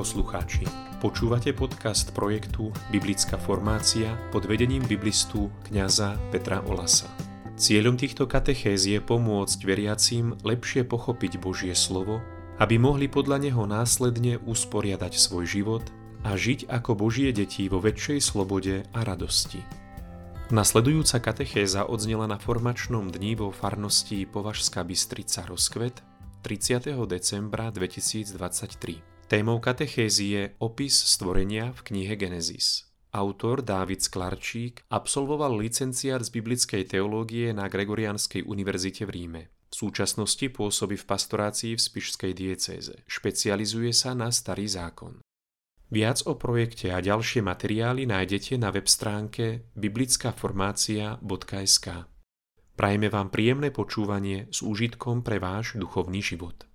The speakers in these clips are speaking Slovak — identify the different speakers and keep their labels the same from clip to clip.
Speaker 1: poslucháči. Počúvate podcast projektu Biblická formácia pod vedením biblistu kňaza Petra Olasa. Cieľom týchto katechéz je pomôcť veriacim lepšie pochopiť Božie slovo, aby mohli podľa neho následne usporiadať svoj život a žiť ako Božie deti vo väčšej slobode a radosti. Nasledujúca katechéza odznela na formačnom dni vo farnosti Považská Bystrica Rozkvet 30. decembra 2023. Témou katechézy je opis stvorenia v knihe Genesis. Autor Dávid Sklarčík absolvoval licenciát z biblickej teológie na Gregoriánskej univerzite v Ríme. V súčasnosti pôsobí v pastorácii v spišskej diecéze. Špecializuje sa na Starý zákon. Viac o projekte a ďalšie materiály nájdete na web stránke biblickaformacia.sk. Prajeme vám príjemné počúvanie s úžitkom pre váš duchovný život.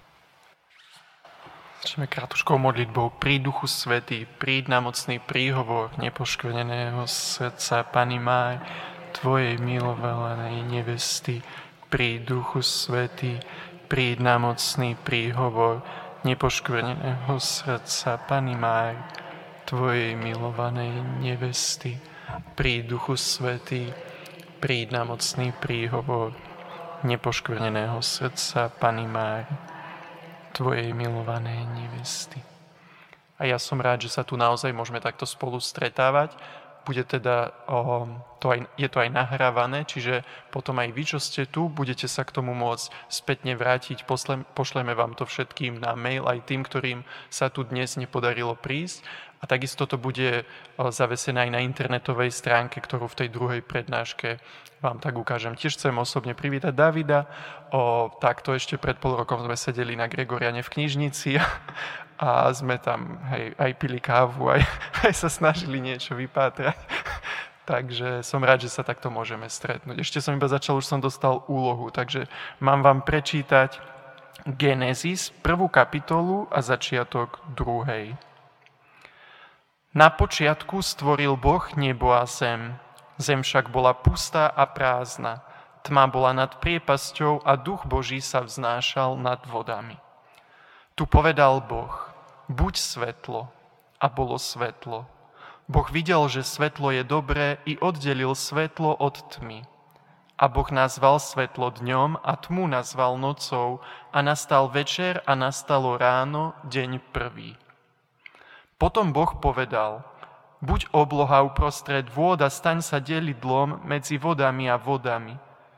Speaker 2: Začneme krátkou modlitbou. Príď Duchu Svätý, príď na mocný príhovor nepoškvrneného srdca Panny Márie, Tvojej milovanej nevesty. Príď Duchu Svätý, príď na mocný príhovor nepoškvrneného srdca Panny Márie, Tvojej milovanej nevesty. Príď Duchu Svätý, príď na mocný príhovor nepoškvrneného srdca Panny Márie, Tvojej milovanej nevesty. A ja som rád, že sa tu naozaj môžeme takto spolu stretávať. Bude teda, je to aj nahrávané, čiže potom aj vy, čo ste tu, budete sa k tomu môcť spätne vrátiť. Pošleme vám to všetkým na mail, aj tým, ktorým sa tu dnes nepodarilo prísť. A takisto to bude zavesené aj na internetovej stránke, ktorú v tej druhej prednáške vám tak ukážem. Tiež chcem osobne privítať Davida. Takto ešte pred pol rokom sme sedeli na Gregoriane v knižnici a sme tam aj pili kávu, aj sa snažili niečo vypátrať. Takže som rád, že sa takto môžeme stretnúť. Ešte som iba začal, už som dostal úlohu, takže mám vám prečítať Genesis, 1. kapitolu a začiatok 2. Na počiatku stvoril Boh nebo a zem. Zem však bola pustá a prázdna. Tma bola nad priepasťou a duch Boží sa vznášal nad vodami. Tu povedal Boh, buď svetlo, a bolo svetlo. Boh videl, že svetlo je dobré i oddelil svetlo od tmy. A Boh nazval svetlo dňom a tmu nazval nocou a nastal večer a nastalo ráno, deň prvý. Potom Boh povedal, buď obloha uprostred vôd a staň sa delidlom medzi vodami a vodami.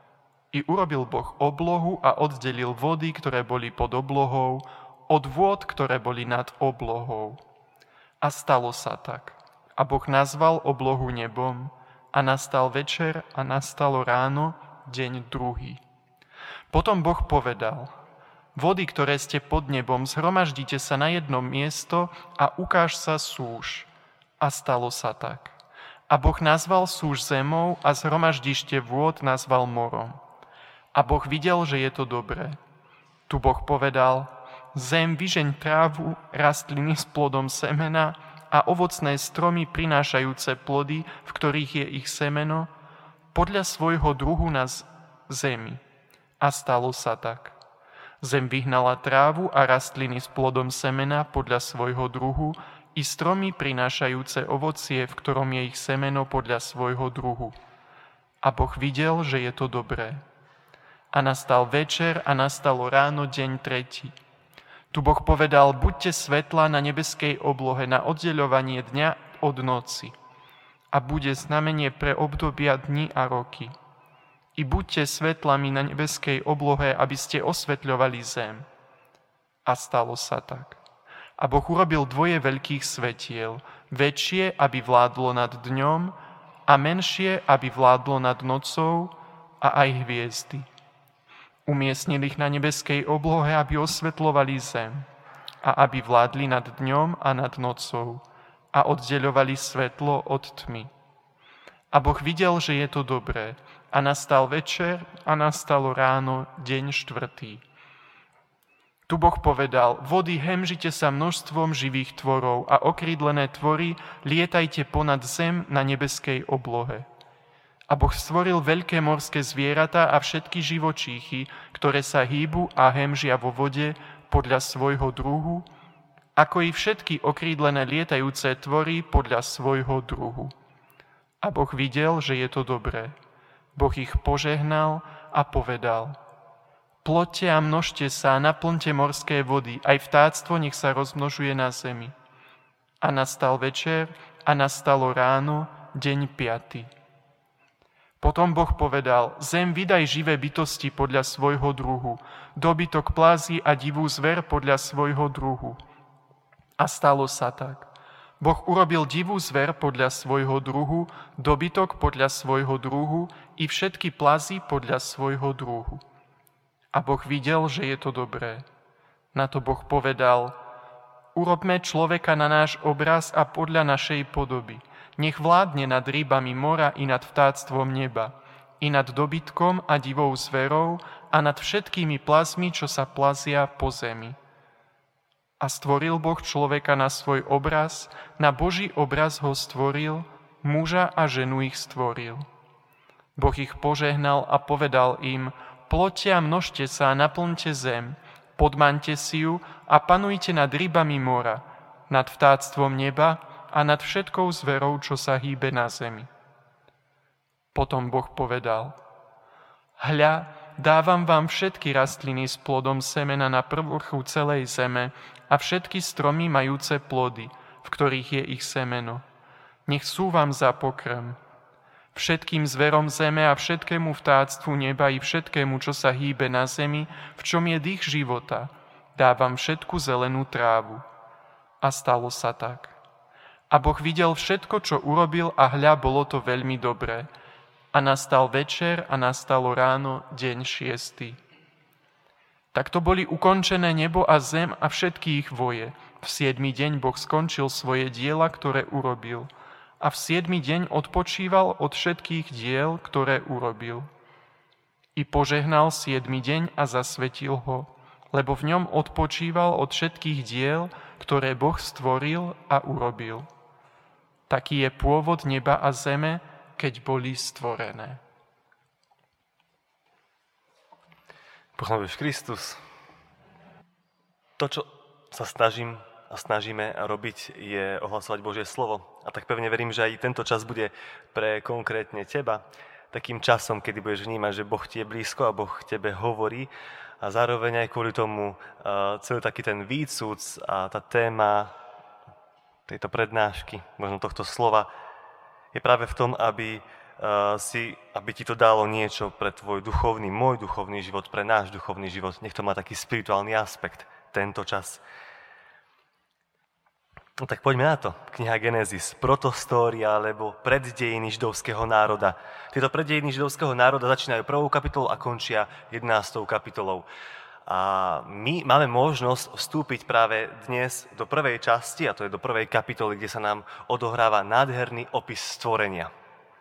Speaker 2: I urobil Boh oblohu a oddelil vody, ktoré boli pod oblohou, od vôd, ktoré boli nad oblohou. A stalo sa tak. A Boh nazval oblohu nebom a nastal večer a nastalo ráno, deň druhý. Potom Boh povedal, vody, ktoré ste pod nebom, zhromaždite sa na jedno miesto a ukáž sa súš. A stalo sa tak. A Boh nazval súš zemou a zhromaždište vôd nazval morom. A Boh videl, že je to dobré. Tu Boh povedal, zem vyžeň trávu, rastliny s plodom semena a ovocné stromy prinášajúce plody, v ktorých je ich semeno, podľa svojho druhu na zemi. A stalo sa tak. Zem vyhnala trávu a rastliny s plodom semena podľa svojho druhu i stromy prinášajúce ovocie, v ktorom je ich semeno podľa svojho druhu. A Boh videl, že je to dobré. A nastal večer a nastalo ráno, deň tretí. Tu Boh povedal, buďte svetla na nebeskej oblohe na oddeľovanie dňa od noci. A bude znamenie pre obdobia dni a roky. I buďte svetlami na nebeskej oblohe, aby ste osvetľovali zem. A stalo sa tak. A Boh urobil dvoje veľkých svetiel, väčšie, aby vládlo nad dňom, a menšie, aby vládlo nad nocou, a aj hviezdy. Umiestnil ich na nebeskej oblohe, aby osvetľovali zem, a aby vládli nad dňom a nad nocou, a oddeľovali svetlo od tmy. A Boh videl, že je to dobré, a nastal večer a nastalo ráno, deň štvrtý. Tu Boh povedal, vody hemžite sa množstvom živých tvorov a okrídlené tvory lietajte ponad zem na nebeskej oblohe. A Boh stvoril veľké morské zvieratá a všetky živočíchy, ktoré sa hýbu a hemžia vo vode podľa svojho druhu, ako i všetky okrídlené lietajúce tvory podľa svojho druhu. A Boh videl, že je to dobré. Boh ich požehnal a povedal: Ploďte a množte sa, naplňte morské vody, aj vtáctvo nech sa rozmnožuje na zemi. A nastal večer a nastalo ráno, deň 5. Potom Boh povedal: Zem, vydaj živé bytosti podľa svojho druhu, dobytok plází a divú zver podľa svojho druhu. A stalo sa tak. Boh urobil divú zver podľa svojho druhu, dobytok podľa svojho druhu i všetky plazy podľa svojho druhu. A Boh videl, že je to dobré. Na to Boh povedal: Urobme človeka na náš obraz a podľa našej podoby. Nech vládne nad rybami mora i nad vtáctvom neba, i nad dobytkom a divou zverou a nad všetkými plazmi, čo sa plazia po zemi. A stvoril Boh človeka na svoj obraz, na Boží obraz ho stvoril, muža a ženu ich stvoril. Boh ich požehnal a povedal im: Ploďte a množte sa a naplňte zem, podmaňte si ju a panujte nad rybami mora, nad vtáctvom neba a nad všetkou zverou, čo sa hýbe na zemi. Potom Boh povedal: Hľa, dávam vám všetky rastliny s plodom semena na povrchu celej zeme a všetky stromy majúce plody, v ktorých je ich semeno. Nech sú vám za pokrm. Všetkým zverom zeme a všetkému vtáctvu neba i všetkému, čo sa hýbe na zemi, v čom je dých života, dávam všetku zelenú trávu. A stalo sa tak. A Boh videl všetko, čo urobil, a hľa, bolo to veľmi dobré. A nastal večer a nastalo ráno, deň 6. Takto boli ukončené nebo a zem a všetky ich voje. V 7. deň Boh skončil svoje diela, ktoré urobil. A v 7. deň odpočíval od všetkých diel, ktoré urobil. I požehnal 7. deň a zasvetil ho, lebo v ňom odpočíval od všetkých diel, ktoré Boh stvoril a urobil. Taký je pôvod neba a zeme, keď boli stvorené.
Speaker 3: Pochváľ Kristus. To, čo sa snažíme robiť, je ohlasovať Božie slovo. A tak pevne verím, že aj tento čas bude pre konkrétne teba takým časom, kedy budeš vnímať, že Boh ti je blízko a Boh tebe hovorí. A zároveň aj kvôli tomu celý taký ten výcuc a tá téma tejto prednášky, možno tohto slova, je práve v tom, aby ti to dalo niečo pre tvoj duchovný, môj duchovný život, pre náš duchovný život. Nech to má taký spirituálny aspekt, tento čas. No tak poďme na to. Kniha Genesis, protostória, alebo preddejiny židovského národa. Tieto preddejiny židovského národa začínajú 1. kapitolou a končia 11. kapitolou. A my máme možnosť vstúpiť práve dnes do prvej časti, a to je do 1. kapitoly, kde sa nám odohráva nádherný opis stvorenia.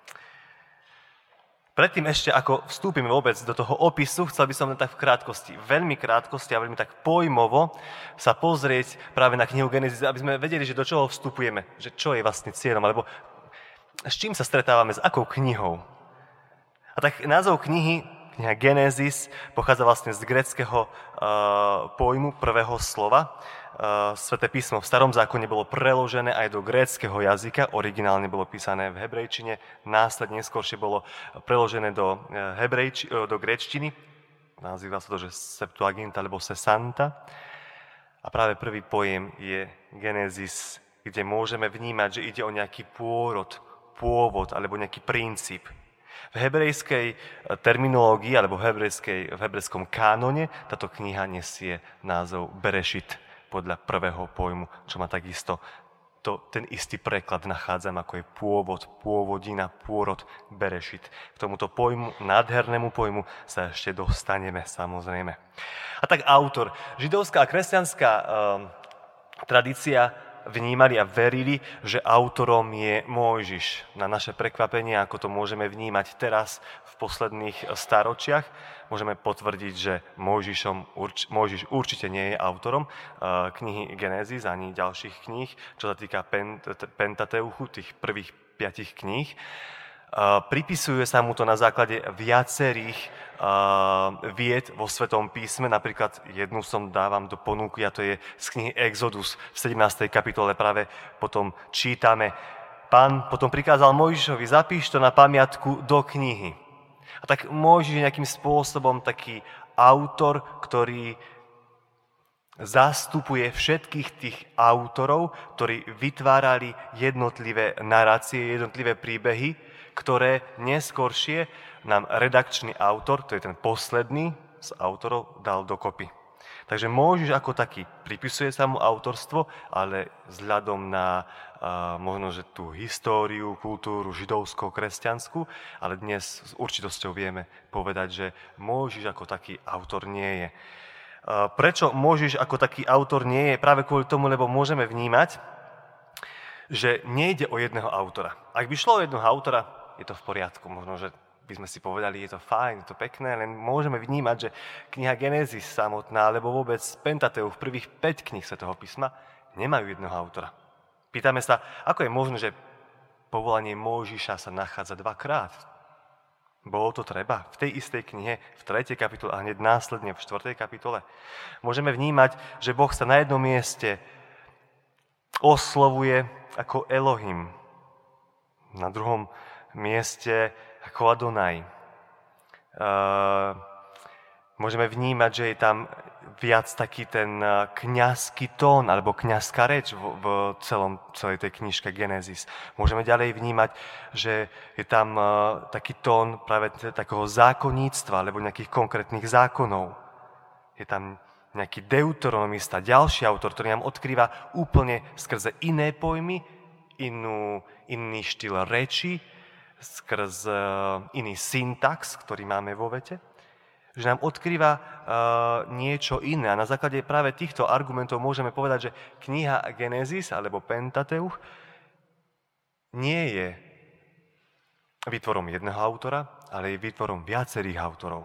Speaker 3: Predtým ešte, ako vstúpime vôbec do toho opisu, chcel by som len tak v krátkosti, veľmi krátkosti a veľmi tak pojmovo sa pozrieť práve na knihu Genesis, aby sme vedeli, že do čoho vstupujeme, že čo je vlastne cieľom, alebo s čím sa stretávame, s akou knihou. A tak názov kniha Genesis pochádza vlastne z gréckeho pojmu prvého slova. Sväté písmo v Starom zákone bolo preložené aj do gréckeho jazyka, originálne bolo písané v hebrejčine, následne neskôršie bolo preložené do gréčtiny, nazýva sa to, že Septuaginta alebo Sesanta. A práve prvý pojem je Genesis, kde môžeme vnímať, že ide o nejaký pôvod alebo nejaký princíp. V hebrejskej terminológii alebo v hebrejskom kánone táto kniha nesie názov Berešit, podľa prvého pojmu, čo má takisto ten istý preklad nachádzam, ako je pôvodina, pôrod, Berešit. K tomuto pojmu, nádhernému pojmu sa ešte dostaneme, samozrejme. A tak autor. Židovská a kresťanská tradícia vnímali a verili, že autorom je Mojžiš. Na naše prekvapenie, ako to môžeme vnímať teraz v posledných staročiach, môžeme potvrdiť, že Mojžiš určite nie je autorom knihy Genesis ani ďalších kníh, čo sa týka Pentateuchu, tých prvých 5 kníh. Pripisuje sa mu to na základe viacerých vied vo Svetom písme. Napríklad jednu dávam do ponuky a to je z knihy Exodus v 17. kapitole. Práve potom čítame: Pán potom prikázal Mojžišovi: zapíš to na pamiatku do knihy. A tak Mojžiš je nejakým spôsobom taký autor, ktorý zastupuje všetkých tých autorov, ktorí vytvárali jednotlivé narácie, jednotlivé príbehy, ktoré neskôršie nám redakčný autor, to je ten posledný z autorov, dal dokopy. Takže Mojžiš ako taký pripisuje sa mu autorstvo, ale vzhľadom na možno, že tú históriu, kultúru židovskú, kresťanskú, ale dnes s určitosťou vieme povedať, že Mojžiš ako taký autor nie je. Prečo Mojžiš ako taký autor nie je? Práve kvôli tomu, lebo môžeme vnímať, že nejde o jedného autora. Ak by šlo o jedného autora, je to v poriadku. Možno, že by sme si povedali, je to fajn, je to pekné, len môžeme vnímať, že kniha Genézis samotná, alebo vôbec Pentateuch, prvých 5 kníh Svätého písma, nemajú jedného autora. Pýtame sa, ako je možné, že povolanie Mojžiša sa nachádza 2-krát. Bolo to treba v tej istej knihe, v 3. kapitole a hneď následne v 4. kapitole. Môžeme vnímať, že Boh sa na jednom mieste oslovuje ako Elohim, na druhom mieste ako Adonaj. Môžeme vnímať, že je tam viac taký ten kňazský tón alebo kňazská reč v celej tej knižke Genesis. Môžeme ďalej vnímať, že je tam taký tón práve takého zákonníctva alebo nejakých konkrétnych zákonov. Je tam nejaký deuteronomista, ďalší autor, ktorý nám odkrýva úplne skrze iné pojmy, iný štýl reči, skrz iný syntax, ktorý máme vo vete, že nám odkrýva niečo iné. A na základe práve týchto argumentov môžeme povedať, že kniha Genesis alebo Pentateuch nie je výtvorom jedného autora, ale je výtvorom viacerých autorov.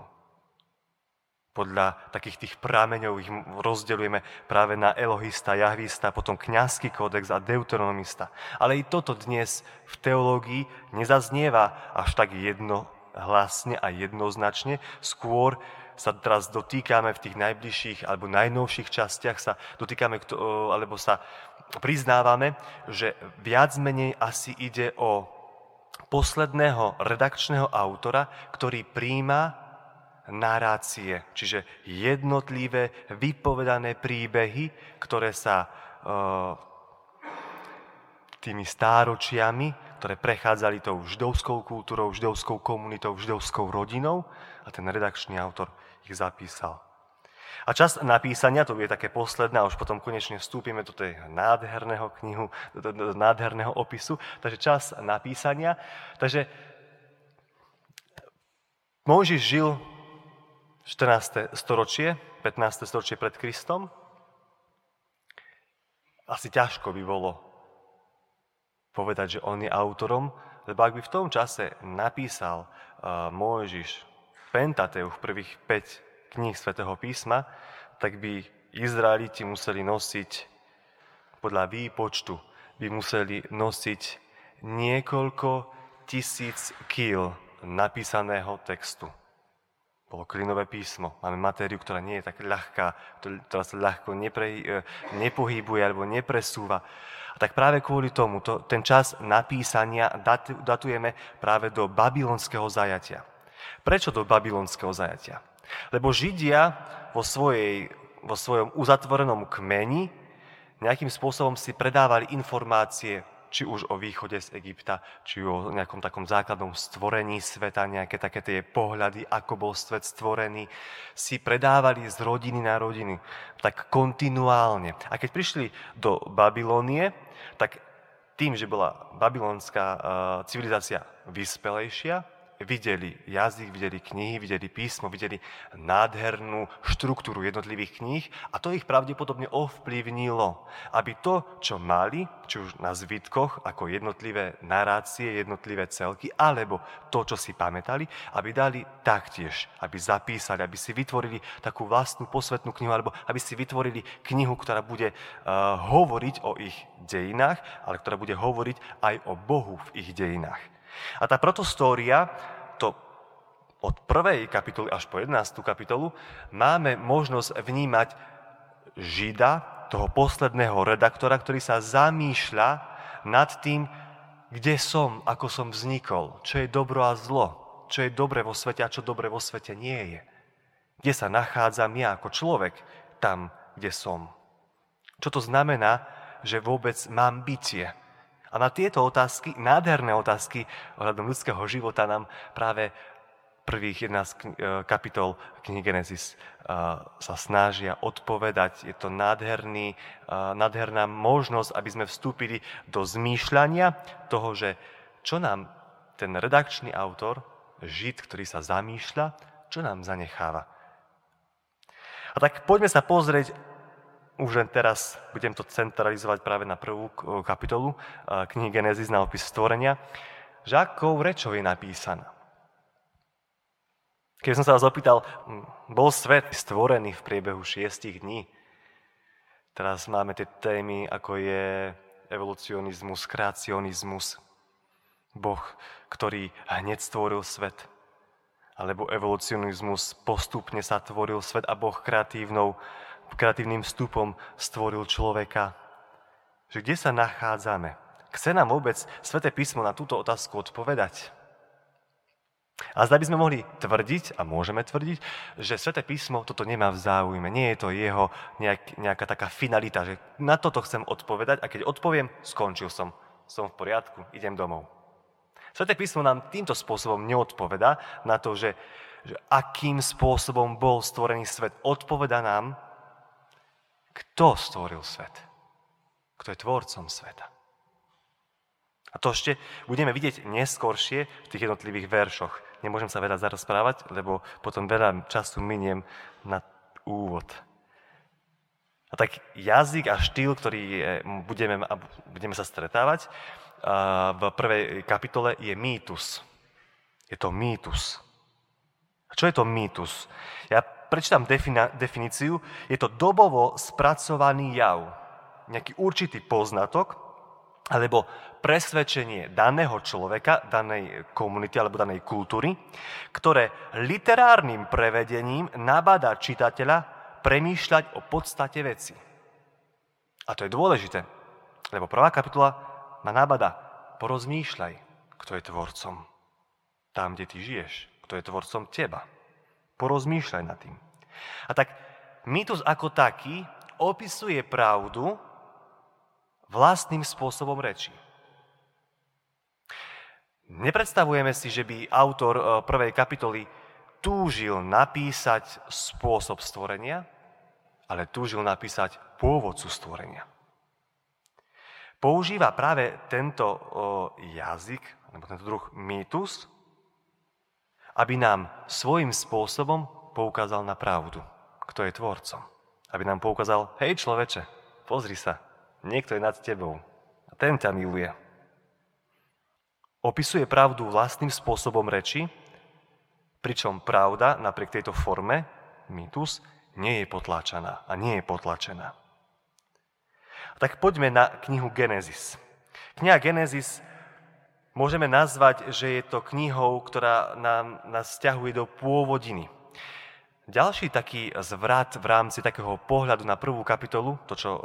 Speaker 3: Podľa takých tých prameňov ich rozdeľujeme práve na Elohista, Jahvista, potom kňazský kódex a deuteronomista. Ale i toto dnes v teológii nezaznieva až tak jednohlasne a jednoznačne. Skôr sa teraz dotýkame v tých najbližších alebo najnovších častiach sa dotýkame, alebo sa priznávame, že viac menej asi ide o posledného redakčného autora, ktorý prijíma narácie, čiže jednotlivé vypovedané príbehy, ktoré sa tými stáročiami, ktoré prechádzali tou židovskou kultúrou, židovskou komunitou, židovskou rodinou a ten redakčný autor ich zapísal. A čas napísania, to je také posledné, a už potom konečne vstúpime do tej nádherného knihu, do nádherného opisu, takže čas napísania. Takže Mojžiš žil 14. storočie, 15. storočie pred Kristom. Asi ťažko by bolo povedať, že on je autorom, lebo ak by v tom čase napísal Mojžiš Pentateuch, prvých 5 kníh Svätého písma, tak by Izraeliti museli nosiť, podľa výpočtu, by museli nosiť niekoľko tisíc kíl napísaného textu. Bolo klinové písmo. Máme matériu, ktorá nie je tak ľahká, ktorá sa ľahko nepohybuje alebo nepresúva. A tak práve kvôli tomu, ten čas napísania datujeme práve do babylonského zajatia. Prečo do babylonského zajatia? Lebo Židia vo svojom uzatvorenom kmeni nejakým spôsobom si predávali informácie, či už o východe z Egypta, či o nejakom takom základnom stvorení sveta, nejaké také tie pohľady, ako bol svet stvorený, si predávali z rodiny na rodinu, tak kontinuálne. A keď prišli do Babylonie, tak tým, že bola babylonská civilizácia vyspelejšia, videli jazyk, videli knihy, videli písmo, videli nádhernú štruktúru jednotlivých kníh a to ich pravdepodobne ovplyvnilo, aby to, čo mali, či už na zvitkoch, ako jednotlivé narácie, jednotlivé celky, alebo to, čo si pamätali, aby dali taktiež, aby zapísali, aby si vytvorili takú vlastnú posvetnú knihu, alebo aby si vytvorili knihu, ktorá bude hovoriť o ich dejinách, ale ktorá bude hovoriť aj o Bohu v ich dejinách. A tá protostória, to od 1. kapitoly až po 11. kapitolu máme možnosť vnímať Žida, toho posledného redaktora, ktorý sa zamýšľa nad tým, kde som, ako som vznikol, čo je dobro a zlo, čo je dobre vo svete a čo dobre vo svete nie je. Kde sa nachádzam ja ako človek, tam, kde som. Čo to znamená, že vôbec mám bytie. A na tieto otázky, nádherné otázky ohľadom ľudského života nám práve prvých 11 kapitol knihy Genesis sa snažia odpovedať. Je to nádherná možnosť, aby sme vstúpili do zmýšľania toho, že čo nám ten redakčný autor, Žid, ktorý sa zamýšľa, čo nám zanecháva. A tak poďme sa pozrieť, už len teraz budem to centralizovať práve na prvú kapitolu knihy Genesis na opis stvorenia, že akou rečou je napísaná. Keď som sa vás opýtal, bol svet stvorený v priebehu 6 dní? Teraz máme tie témy, ako je evolucionizmus, kreacionizmus, Boh, ktorý hneď stvoril svet. Alebo evolucionizmus, postupne sa tvoril svet a Boh kreatívnym vstupom stvoril človeka. Že kde sa nachádzame? Chce nám vôbec Sväté písmo na túto otázku odpovedať? A zda by sme mohli tvrdiť, a môžeme tvrdiť, že Sväté písmo toto nemá v záujme. Nie je to jeho nejaká taká finalita, že na toto chcem odpovedať a keď odpoviem, skončil som. Som v poriadku, idem domov. Sväté písmo nám týmto spôsobom neodpovedá na to, že akým spôsobom bol stvorený svet. Odpoveda nám, kto stvoril svet. Kto je tvorcom sveta. A to ešte budeme vidieť neskoršie v tých jednotlivých veršoch. Nemôžem sa veľa zarozprávať, lebo potom veľa času miniem na úvod. A tak jazyk a štýl, ktorý budeme sa stretávať v prvej kapitole, je mýtus. Je to mýtus. A čo je to mýtus? Ja prečítam definíciu. Je to dobovo spracovaný jav. Nejaký určitý poznatok, alebo presvedčenie daného človeka, danej komunity alebo danej kultúry, ktoré literárnym prevedením nabáda čitateľa premýšľať o podstate veci. A to je dôležité, lebo prvá kapitola ma nabáda, porozmýšľaj, kto je tvorcom. Tam, kde ty žiješ, kto je tvorcom teba. Porozmýšľaj nad tým. A tak mýtus ako taký opisuje pravdu vlastným spôsobom reči. Nepredstavujeme si, že by autor prvej kapitoly túžil napísať spôsob stvorenia, ale túžil napísať pôvodcu stvorenia. Používa práve tento jazyk, alebo tento druh mýtus, aby nám svojím spôsobom poukázal na pravdu, kto je tvorcom. Aby nám poukázal, hej človeče, pozri sa, niekto je nad tebou a ten ťa miluje. Opisuje pravdu vlastným spôsobom reči, pričom pravda napriek tejto forme, mýtus, nie je potláčaná a nie je potlačená. A tak poďme na knihu Genesis. Kniha Genesis môžeme nazvať, že je to knihou, ktorá nás vzťahuje do pôvodiny. Ďalší taký zvrat v rámci takého pohľadu na prvú kapitolu, to, čo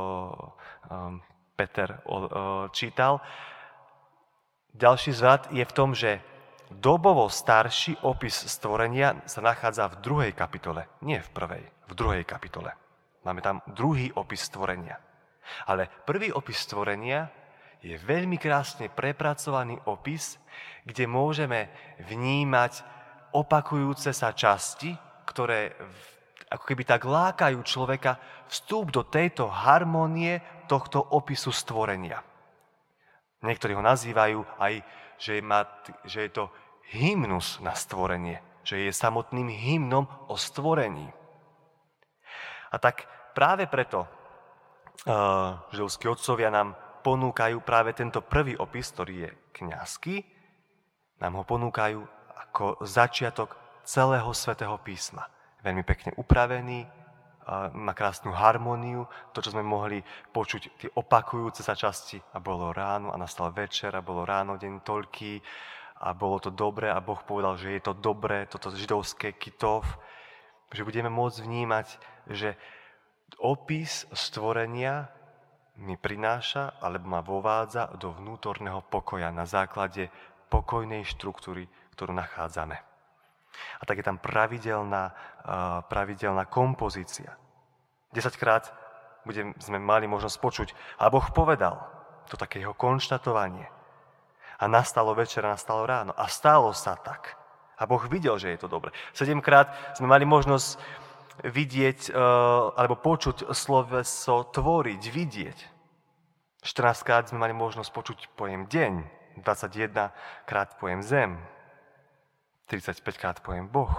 Speaker 3: Peter čítal, ďalší zvrat je v tom, že dobovo starší opis stvorenia sa nachádza v druhej kapitole, nie v prvej, v druhej kapitole. Máme tam druhý opis stvorenia. Ale prvý opis stvorenia je veľmi krásne prepracovaný opis, kde môžeme vnímať opakujúce sa časti, ktoré ako keby tak lákajú človeka vstup do tejto harmónie tohto opisu stvorenia. Niektorí ho nazývajú aj, že je to hymnus na stvorenie, že je samotným hymnom o stvorení. A tak práve preto židovskí otcovia nám ponúkajú práve tento prvý opis, ktorý je kňazský, nám ho ponúkajú ako začiatok celého Svätého písma. Veľmi pekne upravený, má krásnu harmóniu, to, čo sme mohli počuť, tie opakujúce sa časti, a bolo ráno a nastal večer, a bolo ráno, deň toľký, a bolo to dobré a Boh povedal, že je to dobré, toto židovské kitov, že budeme môcť vnímať, že opis stvorenia mi prináša alebo ma vovádza do vnútorného pokoja na základe pokojnej štruktúry, ktorú nachádzame. A tak je tam pravidelná kompozícia. 10-krát sme mali možnosť počuť, a Boh povedal, to také jeho konštatovanie. A nastalo večer, nastalo ráno. A stalo sa tak. A Boh videl, že je to dobre. 7-krát sme mali možnosť vidieť alebo počuť sloveso tvoriť, vidieť. 14-krát sme mali možnosť počuť pojem deň. 21-krát pojem zem. 35-krát pojem Boh.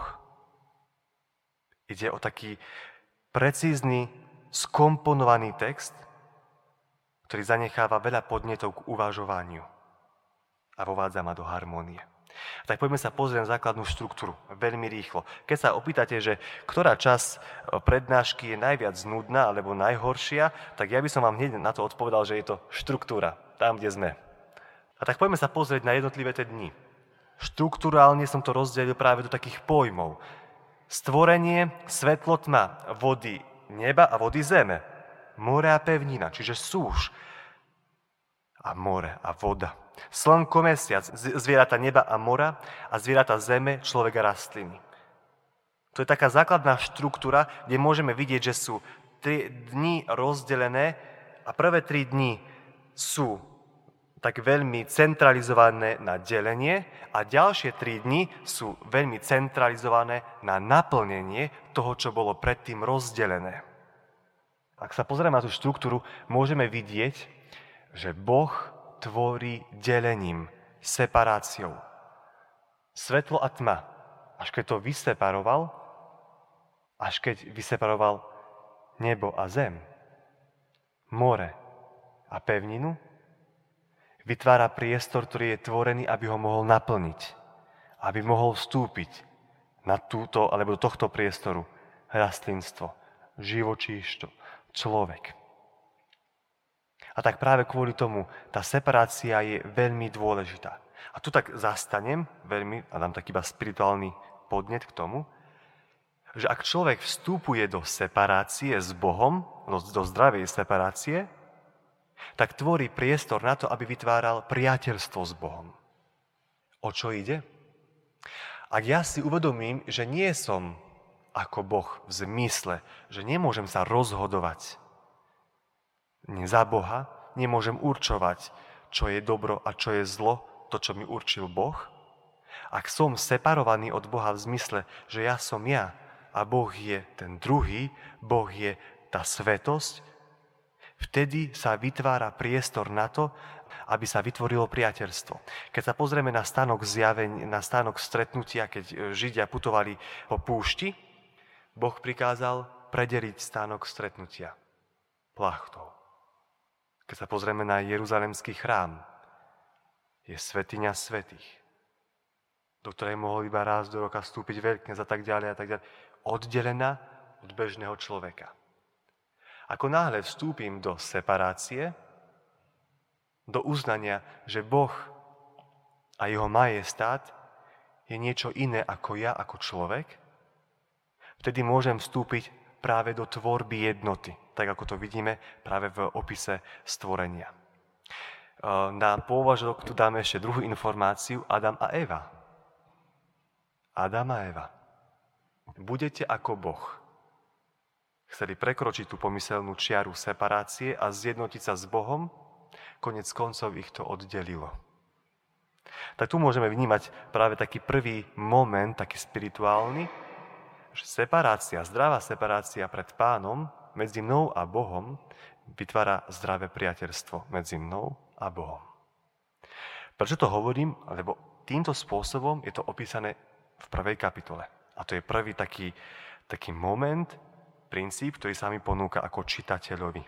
Speaker 3: Ide o taký precízny, skomponovaný text, ktorý zanecháva veľa podnetov k uvažovaniu a vovádza ma do harmónie. Tak poďme sa pozrieť na základnú štruktúru veľmi rýchlo. Keď sa opýtate, že ktorá časť prednášky je najviac nudná alebo najhoršia, tak ja by som vám hneď na to odpovedal, že je to štruktúra, tam, kde sme. A tak poďme sa pozrieť na jednotlivé tie dni. Štruktúrálne som to rozdelil práve do takých pojmov. Stvorenie, svetlo, tma, vody neba a vody zeme. More a pevnina, čiže súš. A more a voda. Slnko, mesiac, zvieratá neba a mora a zvieratá zeme, človek a rastliny. To je taká základná štruktúra, kde môžeme vidieť, že sú 3 dni rozdelené a prvé 3 dni sú tak veľmi centralizované na delenie a ďalšie 3 dni sú veľmi centralizované na naplnenie toho, čo bolo predtým rozdelené. Ak sa pozrieme na tú štruktúru, môžeme vidieť, že Boh tvorí delením, separáciou. Svetlo a tma, až keď to vyseparoval, nebo a zem, more a pevninu, vytvára priestor, ktorý je tvorený, aby ho mohol naplniť, aby mohol vstúpiť na túto alebo do tohto priestoru rastlinstvo, živočíšťo, človek. A tak práve kvôli tomu tá separácia je veľmi dôležitá. A tu tak zastanem veľmi a dám taký iba spirituálny podnet k tomu, že ak človek vstupuje do separácie s Bohom, do zdravej separácie, tak tvorí priestor na to, aby vytváral priateľstvo s Bohom. O čo ide? Ak ja si uvedomím, že nie som ako Boh v zmysle, že nemôžem sa rozhodovať za Boha, nemôžem určovať, čo je dobro a čo je zlo, to, čo mi určil Boh. Ak som separovaný od Boha v zmysle, že ja som ja a Boh je ten druhý, Boh je tá svetosť, vtedy sa vytvára priestor na to, aby sa vytvorilo priateľstvo. Keď sa pozrieme na stánok zjavenia, na stánok stretnutia, keď Židia putovali po púšti, Boh prikázal predeliť stánok stretnutia plachtou. Keď sa pozrieme na Jeruzalemský chrám, je svätyňa svätých, do ktorej mohol iba raz do roka vstúpiť veľkňaz a tak ďalej, oddelená od bežného človeka. Ako náhle vstúpim do separácie, do uznania, že Boh a jeho majestát je niečo iné ako ja, ako človek, vtedy môžem vstúpiť práve do tvorby jednoty, tak ako to vidíme práve v opise stvorenia. Na pôvažok tu dáme ešte druhú informáciu, Adam a Eva. Adam a Eva. Budete ako Boh. Chceli prekročiť tú pomyselnú čiaru separácie a zjednotiť sa s Bohom, konec koncov ich to oddelilo. Tak tu môžeme vnímať práve taký prvý moment, taký spirituálny, že separácia, zdravá separácia pred Pánom medzi mnou a Bohom vytvára zdravé priateľstvo medzi mnou a Bohom. Prečo to hovorím? Lebo týmto spôsobom je to opísané v prvej kapitole. A to je prvý taký moment, princíp, ktorý sa mi ponúka ako čitateľovi.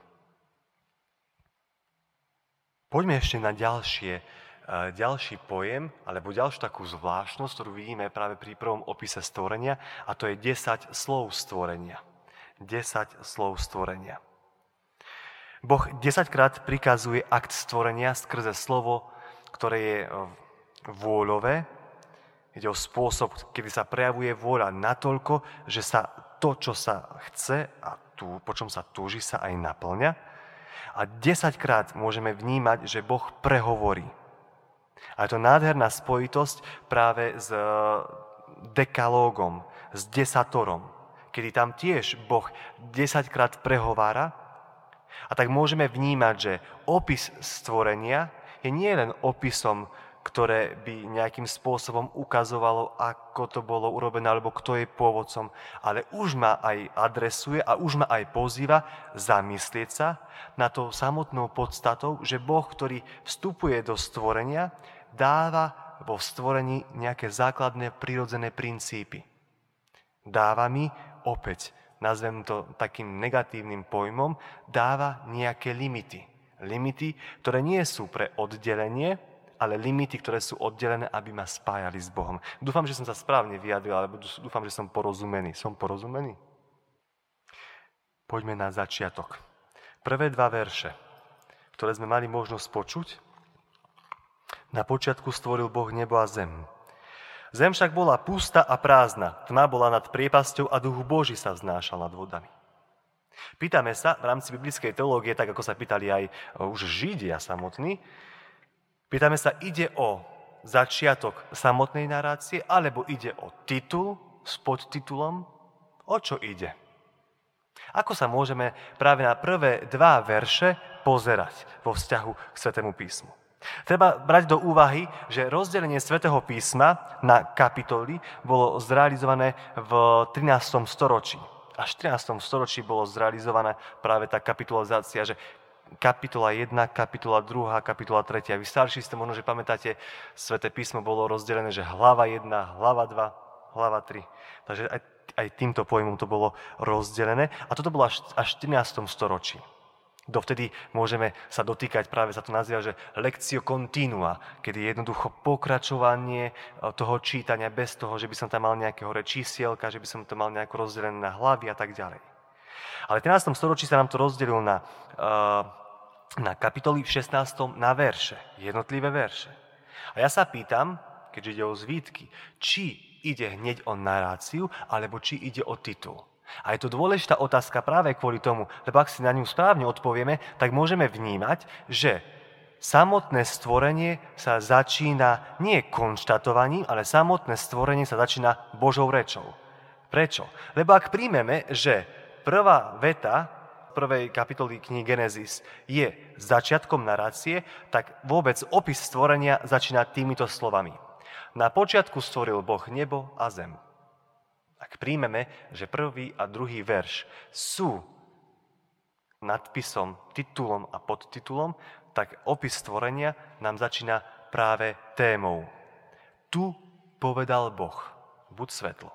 Speaker 3: Poďme ešte na ďalší pojem, alebo ďalšiu takú zvláštnosť, ktorú vidíme práve pri prvom opise stvorenia, a to je 10 slov stvorenia. 10 slov stvorenia. Boh 10-krát prikazuje akt stvorenia skrze slovo, ktoré je vôľové, ide o spôsob, kedy sa prejavuje vôľa natoľko, že sa to, čo sa chce a po čom sa túži, sa aj naplňa. A 10-krát môžeme vnímať, že Boh prehovorí. A je to nádherná spojitosť práve s dekalógom, s desatorom, kedy tam tiež Boh 10-krát prehovára. A tak môžeme vnímať, že opis stvorenia je nie len opisom, ktoré by nejakým spôsobom ukazovalo, ako to bolo urobené, alebo kto je pôvodcom, ale už ma aj adresuje a už ma aj pozýva zamyslieť sa na to samotnou podstatou, že Boh, ktorý vstupuje do stvorenia, dáva vo stvorení nejaké základné prirodzené princípy. Dáva mi opäť, nazvem to takým negatívnym pojmom, dáva nejaké limity. Limity, ktoré nie sú pre oddelenie, ale limity, ktoré sú oddelené, aby ma spájali s Bohom. Dúfam, že som sa správne vyjadril, alebo dúfam, že som porozumený. Som porozumený? Poďme na začiatok. Prvé 2 verše, ktoré sme mali možnosť počuť. Na počiatku stvoril Boh nebo a zem. Zem však bola pustá a prázdna, tma bola nad priepasťou a duch Boží sa vznášal nad vodami. Pýtame sa v rámci biblickej teológie, tak ako sa pýtali aj už Židia samotní, pýtame sa, ide o začiatok samotnej narácie, alebo ide o titul s podtitulom? O čo ide? Ako sa môžeme práve na prvé 2 verše pozerať vo vzťahu k Svätému písmu? Treba brať do úvahy, že rozdelenie Svätého písma na kapitoly bolo zrealizované v 13. storočí. Až v 13. storočí bolo zrealizovaná práve tá kapitalizácia, že kapitola 1, kapitola 2, kapitola 3. A vy starší ste možno, že pamätáte, Sväté písmo bolo rozdelené, že hlava 1, hlava 2, hlava 3. Takže aj týmto pojmom to bolo rozdelené. A toto bolo až v 13. storočí. Dovtedy môžeme sa dotýkať, práve sa to nazýva, že lectio continua, kedy je jednoducho pokračovanie toho čítania bez toho, že by som tam mal nejaké hore čísielka, že by som to mal nejako rozdelené na hlavy a tak ďalej. Ale v 13. storočí sa nám to rozdelilo na kapitoly, v 16. na verše, jednotlivé verše. A ja sa pýtam, keďže ide o zvítky, či ide hneď o naráciu, alebo či ide o titul. A je to dôležitá otázka práve kvôli tomu, lebo ak si na ňu správne odpovieme, tak môžeme vnímať, že samotné stvorenie sa začína nie konštatovaním, ale samotné stvorenie sa začína Božou rečou. Prečo? Lebo ak príjmeme, že prvá veta prvej kapitoly knihy Genesis je začiatkom narácie, tak vôbec opis stvorenia začína týmito slovami. Na počiatku stvoril Boh nebo a zem. Ak príjmeme, že prvý a druhý verš sú nadpisom, titulom a podtitulom, tak opis stvorenia nám začína práve témou. Tu povedal Boh, buď svetlo.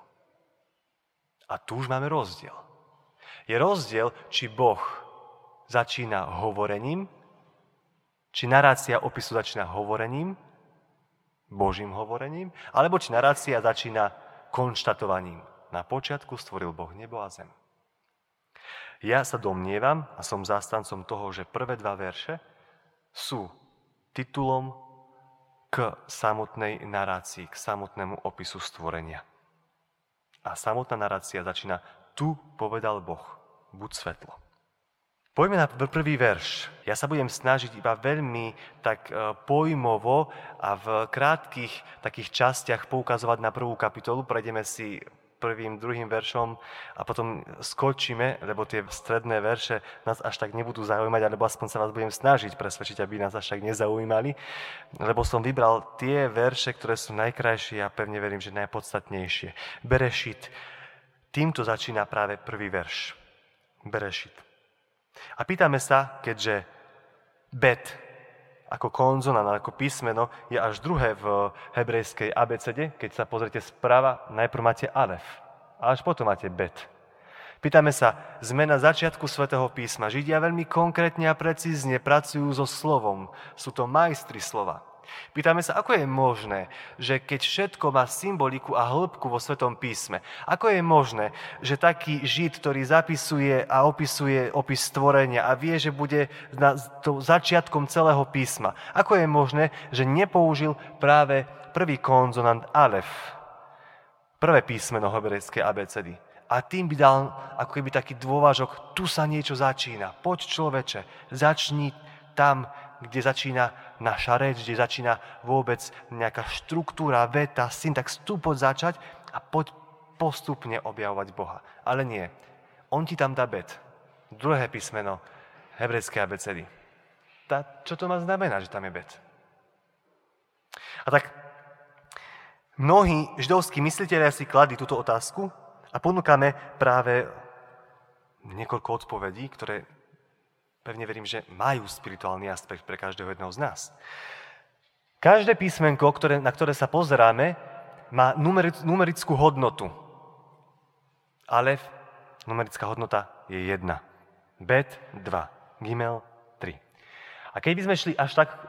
Speaker 3: A tu už máme rozdiel. Je rozdiel, či Boh začína hovorením, či narácia opisu začína hovorením, Božím hovorením, alebo či narácia začína konštatovaním. Na počiatku stvoril Boh nebo a zem. Ja sa domnievam a som zástancom toho, že prvé 2 verše sú titulom k samotnej narácii, k samotnému opisu stvorenia. A samotná narácia začína tu povedal Boh, buď svetlo. Poďme na prvý verš. Ja sa budem snažiť iba veľmi tak pojmovo a v krátkych takých častiach poukazovať na prvú kapitolu. Prejdeme si prvým, druhým veršom a potom skočíme, lebo tie stredné verše nás až tak nebudú zaujímať, alebo aspoň sa vás budem snažiť presvedčiť, aby nás až tak nezaujímali, lebo som vybral tie verše, ktoré sú najkrajšie a pevne verím, že najpodstatnejšie. Berešit. Týmto začína práve prvý verš. Berešit. A pýtame sa, keďže bet ako konzonant, ako písmeno je až druhé v hebrejskej abecede, keď sa pozriete sprava, najprv máte alef a až potom máte bet. Pýtame sa, sme na začiatku Svätého písma. Židia veľmi konkrétne a precízne pracujú so slovom. Sú to majstri slova. Pýtame sa, ako je možné, že keď všetko má symboliku a hĺbku vo Svetom písme, ako je možné, že taký Žid, ktorý zapisuje a opisuje opis stvorenia a vie, že bude začiatkom celého písma, ako je možné, že nepoužil práve prvý konzonant alef, prvé písmeno hebrejskej abecedy. A tým by dal ako keby taký dôvažok, tu sa niečo začína. Poď človeče, začni tam, kde začína naša reč, kde začína vôbec nejaká štruktúra, veta, syntax, tu poď začať a poď postupne objavovať Boha. Ale nie. On ti tam dá bet. Druhé písmeno hebrejskej abecedy. Čo to má znamená, že tam je bet? A tak mnohí židovskí myslitelia si kladli túto otázku a ponúkame práve niekoľko odpovedí, ktoré pevne verím, že majú spirituálny aspekt pre každého jedného z nás. Každé písmenko, na ktoré sa pozeráme, má numerickú hodnotu. Alef, numerická hodnota je 1. Bet 2. Gimel 3. A keď by sme šli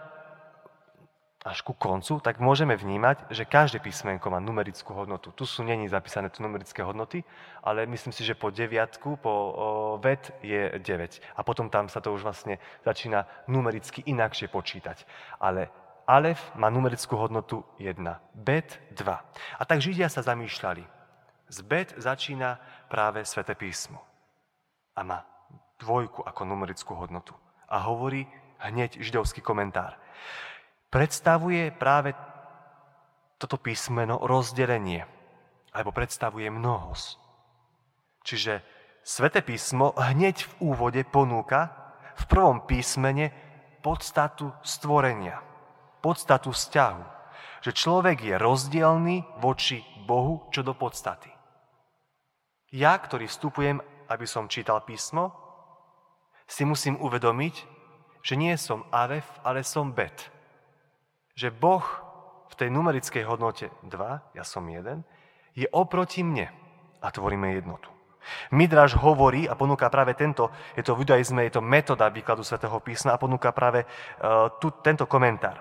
Speaker 3: až ku koncu, tak môžeme vnímať, že každé písmenko má numerickú hodnotu. Tu není zapísané numerické hodnoty, ale myslím si, že po 9, po vet je 9. A potom tam sa to už vlastne začína numericky inakšie počítať. Ale alef má numerickú hodnotu 1, bet 2. A tak Židia sa zamýšľali. Z bet začína práve Sväté písmo. A má 2 ako numerickú hodnotu. A hovorí hneď židovský komentár. Predstavuje práve toto písmeno rozdelenie, alebo predstavuje mnohosť. Čiže Sväté písmo hneď v úvode ponúka v prvom písmene podstatu stvorenia, podstatu vzťahu. Že človek je rozdielný voči Bohu čo do podstaty. Ja, ktorý vstupujem, aby som čítal písmo, si musím uvedomiť, že nie som alef, ale som bet. Že Boh v tej numerickej hodnote 2, ja som 1, je oproti mne a tvoríme jednotu. Midraš hovorí a ponúka práve tento, je to v judaizme, je to metóda výkladu Svätého písma a ponúka práve tento komentár.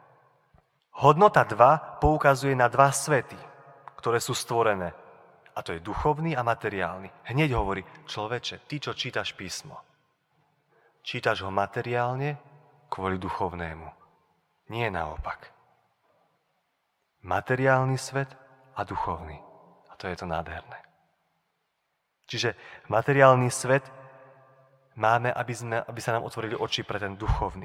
Speaker 3: Hodnota 2 poukazuje na 2 svety, ktoré sú stvorené. A to je duchovný a materiálny. Hneď hovorí, človeče, ty, čo čítaš písmo, čítaš ho materiálne kvôli duchovnému. Nie naopak. Materiálny svet a duchovný. A to je to nádherné. Čiže materiálny svet máme, aby sa nám otvorili oči pre ten duchovný.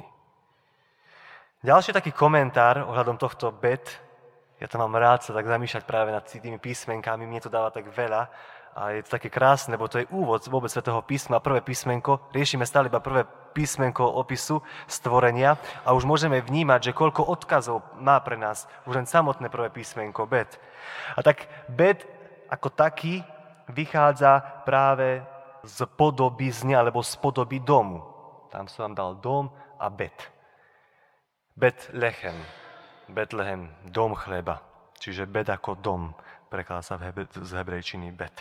Speaker 3: Ďalší taký komentár ohľadom tohto bet, ja to mám rád sa tak zamýšľať práve nad tými písmenkami, mne to dáva tak veľa a je to také krásne, lebo to je úvod vôbec Svätého písma, prvé písmenko, riešime stále iba prvé písmenko opisu stvorenia a už môžeme vnímať, že koľko odkazov má pre nás už len samotné prvé písmenko bet. A tak bet ako taký vychádza práve z podobizne alebo z podoby domu. Tam som vám dal dom a bet. Betlehem, dom chleba. Čiže bet ako dom, prekladá sa z hebrejčiny bet.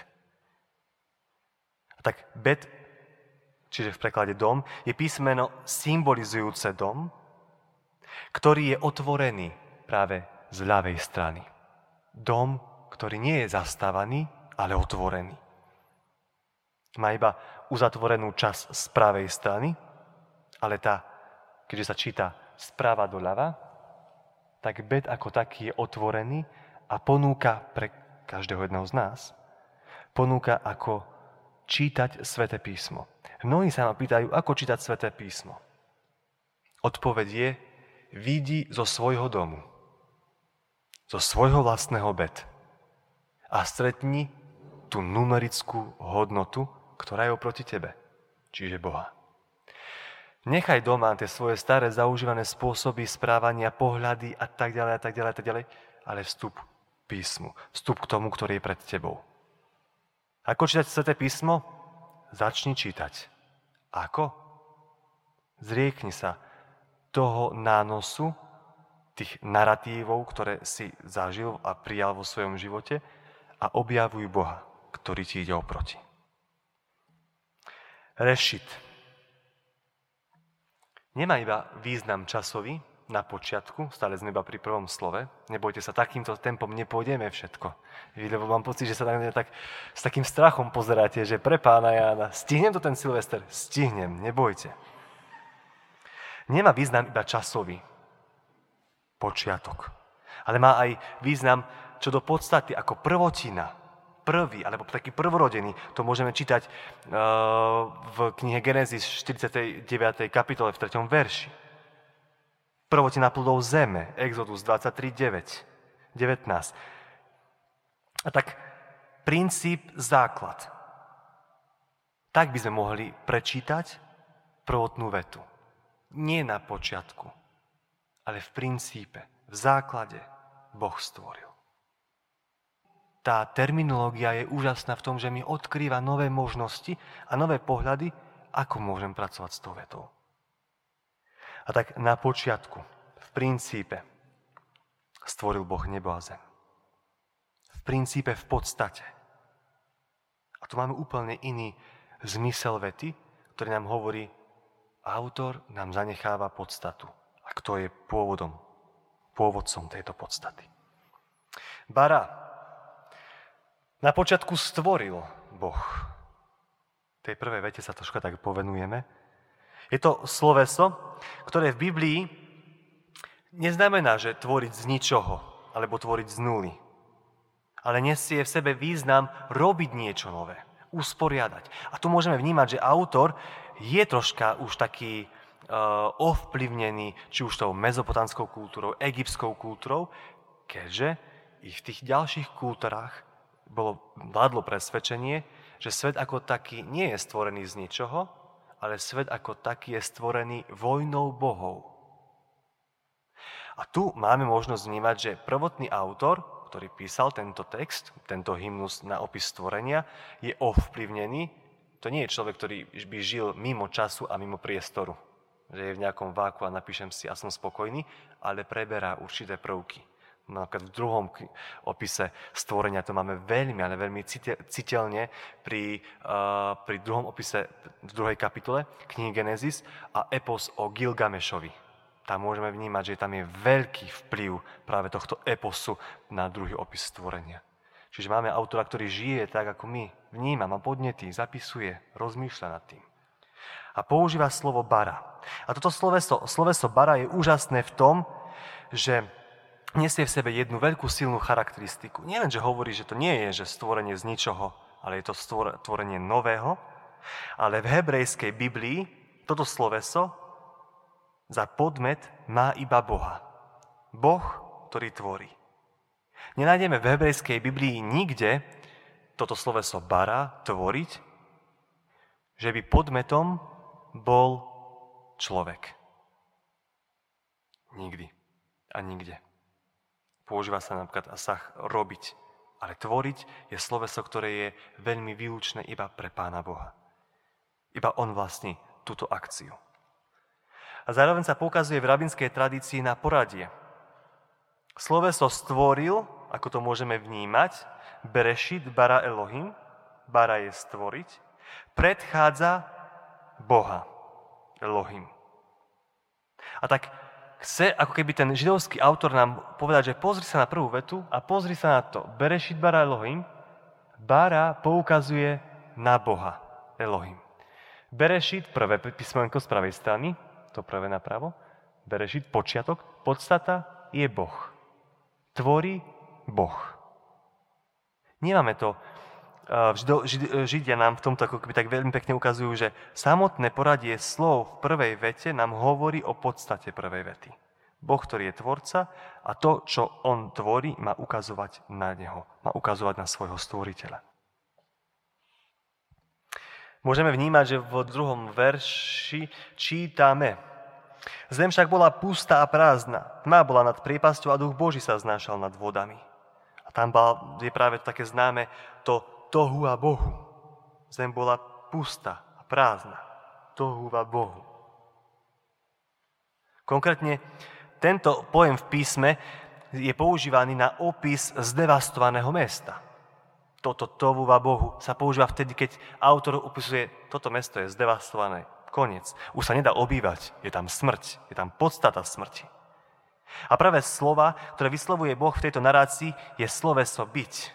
Speaker 3: A tak bet, čiže v preklade dom, je písmeno symbolizujúce dom, ktorý je otvorený práve z ľavej strany. Dom, ktorý nie je zastávaný, ale otvorený. Má iba uzatvorenú časť z pravej strany, ale keďže sa číta sprava doľava, tak bet ako taký je otvorený a ponúka pre každého jedného z nás, ponúka ako čítať Sväté písmo. Mnohí sa ma pýtajú, ako čítať Sväté písmo. Odpoveď je, vidí zo svojho domu, zo svojho vlastného bet a stretni tú numerickú hodnotu, ktorá je oproti tebe, čiže Boha. Nechaj doma tie svoje staré zaužívané spôsoby správania, pohľady a tak ďalej, ale vstup k písmu, vstup k tomu, ktorý je pred tebou. Ako čítať Sväté písmo? Začni čítať. Ako? Zriekni sa toho nánosu, tých naratívov, ktoré si zažil a prijal vo svojom živote a objavuj Boha, ktorý ti ide oproti. Rešit nemá iba význam časový, na počiatku, stále sme iba pri prvom slove. Nebojte sa, takýmto tempom nepôjdeme všetko. Lebo mám pocit, že sa tak s takým strachom pozeráte, že pre Pána Jána, stihnem to ten Silvester? Stihnem, nebojte. Nemá význam iba časový počiatok, ale má aj význam čo do podstaty ako prvotina, prvý, alebo taký prvorodený. To môžeme čítať v knihe Genesis 49. kapitole v 3. verši. Prvotina plodov zeme, Exodus 23.19. A tak princíp základ. Tak by sme mohli prečítať prvotnú vetu. Nie na počiatku, ale v princípe, v základe Boh stvoril. Tá terminológia je úžasná v tom, že mi odkrýva nové možnosti a nové pohľady, ako môžem pracovať s tou vetou. A tak na počiatku, v princípe, stvoril Boh nebo a zem. V princípe, v podstate. A tu máme úplne iný zmysel vety, ktorý nám hovorí, autor nám zanecháva podstatu. A kto je pôvodcom tejto podstaty. Bara. Na počiatku stvoril Boh. Tej prvej vete sa troška tak povenujeme. Je to sloveso, ktoré v Biblii neznamená, že tvoriť z ničoho, alebo tvoriť z nuly. Ale nesie v sebe význam robiť niečo nové, usporiadať. A tu môžeme vnímať, že autor je troška už taký ovplyvnený, či už tou mezopotánskou kultúrou, egyptskou kultúrou, keďže i v tých ďalších kultúrách vládlo presvedčenie, že svet ako taký nie je stvorený z ničoho, ale svet ako taký je stvorený vojnou bohov. A tu máme možnosť vnímať, že prvotný autor, ktorý písal tento text, tento hymnus na opis stvorenia, je ovplyvnený. To nie je človek, ktorý by žil mimo času a mimo priestoru. Že je v nejakom váku a napíšem si a som spokojný, ale preberá určité prvky. Napríklad v druhom opise stvorenia to máme veľmi, ale veľmi citeľne pri druhom opise v 2. kapitole knihy Genesis a epos o Gilgamešovi. Tam môžeme vnímať, že tam je veľký vplyv práve tohto eposu na druhý opis stvorenia. Čiže máme autora, ktorý žije tak, ako my. Vníma, má podnety, zapisuje, rozmýšľa nad tým. A používa slovo bara. A toto sloveso bara je úžasné v tom, že nesie v sebe jednu veľkú silnú charakteristiku. Nie len, že hovorí, že to nie je, že stvorenie z ničoho, ale je to stvorenie nového, ale v hebrejskej Biblii toto sloveso za podmet má iba Boha. Boh, ktorý tvorí. Nenájdeme v hebrejskej Biblii nikde toto sloveso bara, tvoriť, že by podmetom bol človek. Nikdy a nikde. Používa sa napríklad asah robiť, ale tvoriť je sloveso, ktoré je veľmi výlučné iba pre Pána Boha. Iba on vlastní túto akciu. A zároveň sa poukazuje v rabinskej tradícii na poradie. Sloveso stvoril, ako to môžeme vnímať, berešit bara Elohim, bara je stvoriť, predchádza Boha, Elohim. A tak chce ako keby ten židovský autor nám povedať, že pozri sa na prvú vetu a pozri sa na to. Berešit bara Elohim, bara poukazuje na Boha, Elohim. Berešit, prvé písmenko z pravej strany, to prvé napravo, berešit, počiatok, podstata je Boh. Tvorí Boh. Nemáme to, Židia nám v tomto ako keby tak veľmi pekne ukazujú, že samotné poradie slov v prvej vete nám hovorí o podstate prvej vety. Boh, ktorý je tvorca a to, čo on tvorí, má ukazovať na neho. Má ukazovať na svojho stvoriteľa. Môžeme vnímať, že v druhom verši čítame: Zem však bola pustá a prázdna, tma bola nad priepasťou a duch Boží sa znášal nad vodami. A tam je práve také známe to tohu a bohu. Zem bola pustá a prázdna. Tohu a bohu. Konkrétne tento pojem v písme je používaný na opis zdevastovaného mesta. Toto tohu a bohu sa používa vtedy, keď autor opisuje, toto mesto je zdevastované. Koniec. Už sa nedá obývať. Je tam smrť. Je tam podstata smrti. A práve slova, ktoré vyslovuje Boh v tejto narácii, je sloveso byť.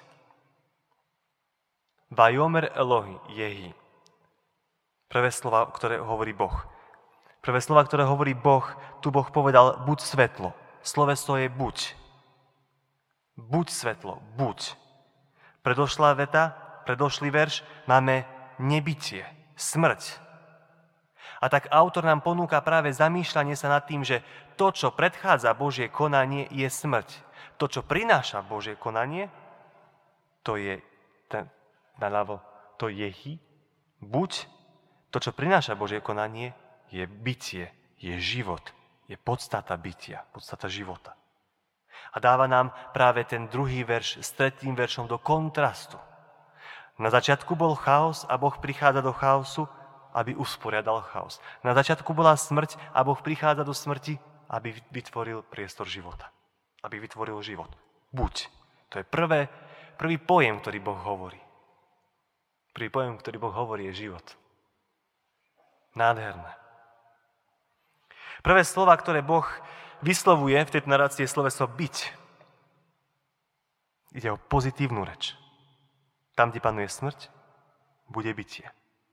Speaker 3: Vajomer Elohi Jehi. Prvé slova, ktoré hovorí Boh. Prvé slova, ktoré hovorí Boh, tu Boh povedal buď svetlo. Sloveso je buď. Buď svetlo, buď. Predošlá veta, predošlý verš, máme nebytie, smrť. A tak autor nám ponúka práve zamýšľanie sa nad tým, že to, čo predchádza Božie konanie, je smrť. To, čo prináša Božie konanie, to je naľavo, to je buď. To, čo prináša Božie konanie, je bytie, je život, je podstata bytia, podstata života. A dáva nám práve ten druhý verš s tretím veršom do kontrastu. Na začiatku bol chaos a Boh prichádza do chaosu, aby usporiadal chaos. Na začiatku bola smrť a Boh prichádza do smrti, aby vytvoril priestor života. Aby vytvoril život. Buď. To je prvý pojem, ktorý Boh hovorí. Prvý pojem, ktorý Boh hovorí, je život. Nádherné. Prvé slova, ktoré Boh vyslovuje v tejto narácii, je sloveso byť. Ide o pozitívnu reč. Tam, kde panuje smrť, bude bytie.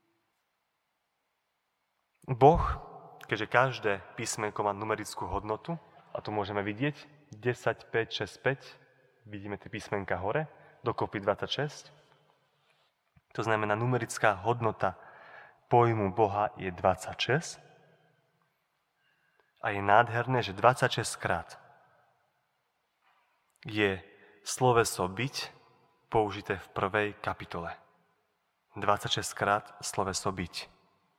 Speaker 3: Boh, keďže každé písmenko má numerickú hodnotu, a tu môžeme vidieť 10, 5, 6, 5, vidíme tie písmenka hore, dokopy 26. To znamená, numerická hodnota pojmu Boha je 26. A je nádherné, že 26 krát je sloveso byť použité v prvej kapitole. 26 krát sloveso byť.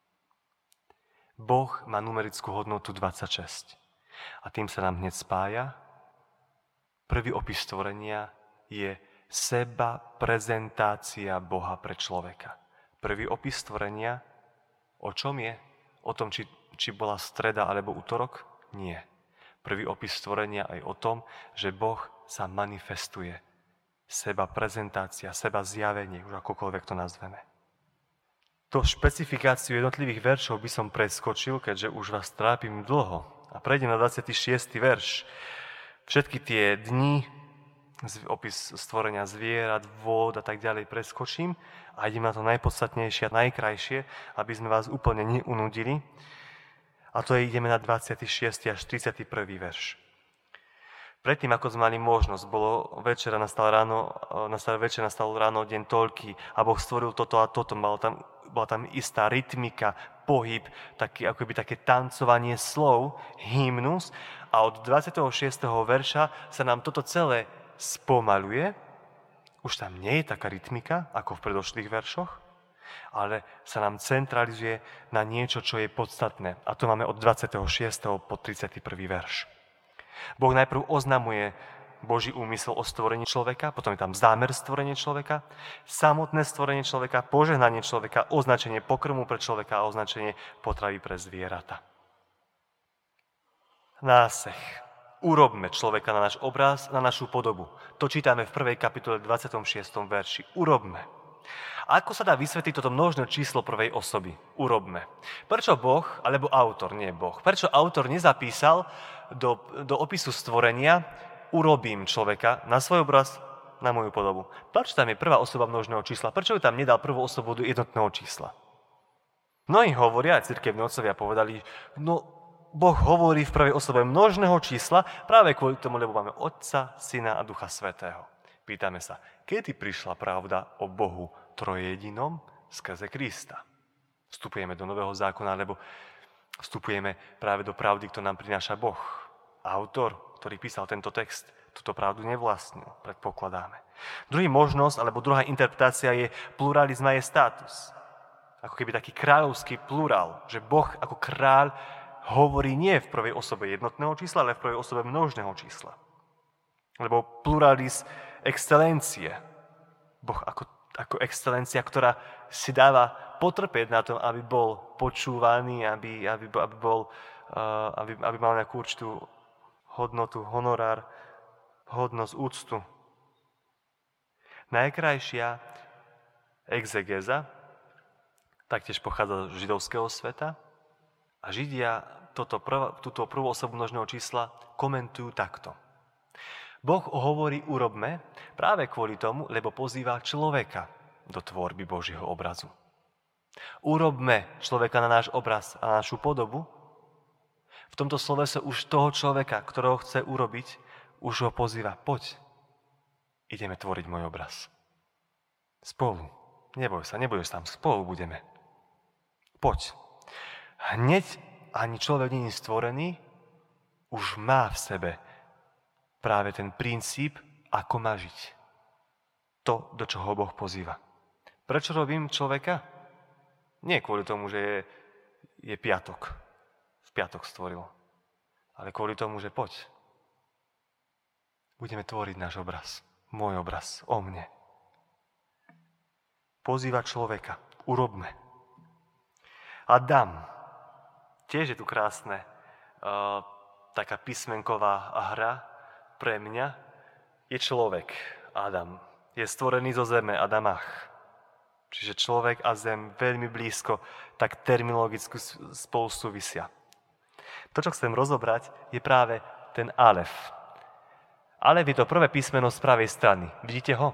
Speaker 3: Boh má numerickú hodnotu 26. A tým sa nám hneď spája. Prvý opis stvorenia je seba prezentácia Boha pre človeka. Prvý opis stvorenia, o čom je? O tom, či bola streda alebo utorok? Nie. Prvý opis stvorenia aj o tom, že Boh sa manifestuje. Seba prezentácia, seba zjavenie, už akokoľvek to nazveme. To špecifikáciu jednotlivých veršov by som preskočil, keďže už vás trápim dlho. A prejdem na 26. verš. Všetky tie dni, opis stvorenia zvierat, vôd a tak ďalej preskočím a idem na to najpodstatnejšie a najkrajšie, aby sme vás úplne neunudili. A to ideme na 26. až 31. verš. Predtým, ako sme mali možnosť, večer nastal ráno deň toľký a Boh stvoril toto a toto, bola tam istá rytmika, pohyb, také tancovanie slov, hymnus a od 26. verša sa nám toto celé spomaľuje. Už tam nie je taká rytmika, ako v predošlých veršoch, ale sa nám centralizuje na niečo, čo je podstatné. A to máme od 26. po 31. verš. Boh najprv oznamuje Boží úmysel o stvorení človeka, potom je tam zámer stvorenia človeka, samotné stvorenie človeka, požehnanie človeka, označenie pokrmu pre človeka a označenie potravy pre zvieratá. Náseh. Urobme človeka na náš obraz, na našu podobu. To čítame v 1. kapitole 26. verši. Urobme. Ako sa dá vysvetliť toto množné číslo prvej osoby? Urobme. Prečo Boh, alebo autor, nie Boh, prečo autor nezapísal do opisu stvorenia urobím človeka na svoj obraz, na moju podobu? Prečo tam je prvá osoba množného čísla? Prečo ju tam nedal prvú osobu do jednotného čísla? Mnohí hovoria, aj cirkevní otcovia povedali, Boh hovorí v prvej osobe množného čísla práve kvôli tomu, lebo máme Otca, Syna a Ducha Svätého. Pýtame sa, kedy prišla pravda o Bohu trojjedinom skrze Krista? Vstupujeme do Nového zákona, lebo vstupujeme práve do pravdy, ktorú nám prináša Boh. Autor, ktorý písal tento text, túto pravdu nevlastnil, predpokladáme. Druhá možnosť, alebo druhá interpretácia je pluralis majestatis. Ako keby taký kráľovský plurál, že Boh ako kráľ hovorí nie v prvej osobe jednotného čísla, ale v prvej osobe množného čísla. Lebo pluralis excelencie. Boh ako excelencia, ktorá si dáva potrpieť na tom, aby bol počúvaný, aby mal nejakú určitú hodnotu, honorár, hodnosť, úctu. Najkrajšia exegéza taktiež pochádza z židovského sveta a Židia túto prvú osobu množného čísla komentujú takto. Boh hovorí urobme práve kvôli tomu, lebo pozýva človeka do tvorby Božieho obrazu. Urobme človeka na náš obraz a na našu podobu. V tomto slove sa už toho človeka, ktorého chce urobiť, už ho pozýva. Poď, ideme tvoriť môj obraz. Spolu. Neboj sa, nebudeš tam. Spolu budeme. Poď. Hneď ani človek nie je stvorený, už má v sebe práve ten princíp, ako má žiť. To, do čoho Boh pozýva. Prečo robím človeka? Nie kvôli tomu, že je piatok. V piatok stvoril. Ale kvôli tomu, že poď. Budeme tvoriť náš obraz. Môj obraz. O mne. Pozýva človeka. Urobme. Adam. Tiež je tu krásne. Taká písmenková hra pre mňa. Je človek. Adam. Je stvorený zo zeme. Adamach. Čiže človek a zem veľmi blízko, tak terminologicky spolu súvisia. To, čo chcem rozobrať, je práve ten Alef. Alef je to prvé písmeno z pravej strany. Vidíte ho?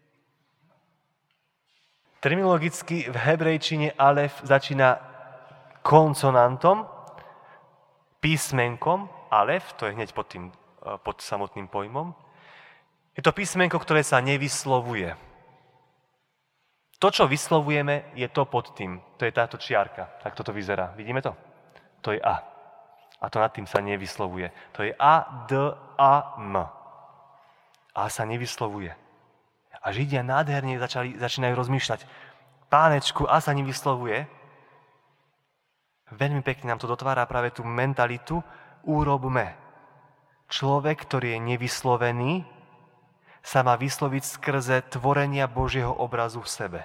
Speaker 3: Terminologicky v hebrejčine Alef začína konsonantom, písmenkom. Alef, to je hneď pod samotným pojmom. Je to písmenko, ktoré sa nevyslovuje. To, čo vyslovujeme, je to pod tým. To je táto čiarka. Tak toto vyzerá. Vidíme to? To je A. A to nad tým sa nevyslovuje. To je A, D, A, M. A sa nevyslovuje. A Židia nádherne začínajú rozmýšľať. Pánečku, A sa nevyslovuje. Veľmi pekne nám to dotvára práve tú mentalitu. Urobme. Človek, ktorý je nevyslovený, sa má vysloviť skrze tvorenia Božieho obrazu v sebe.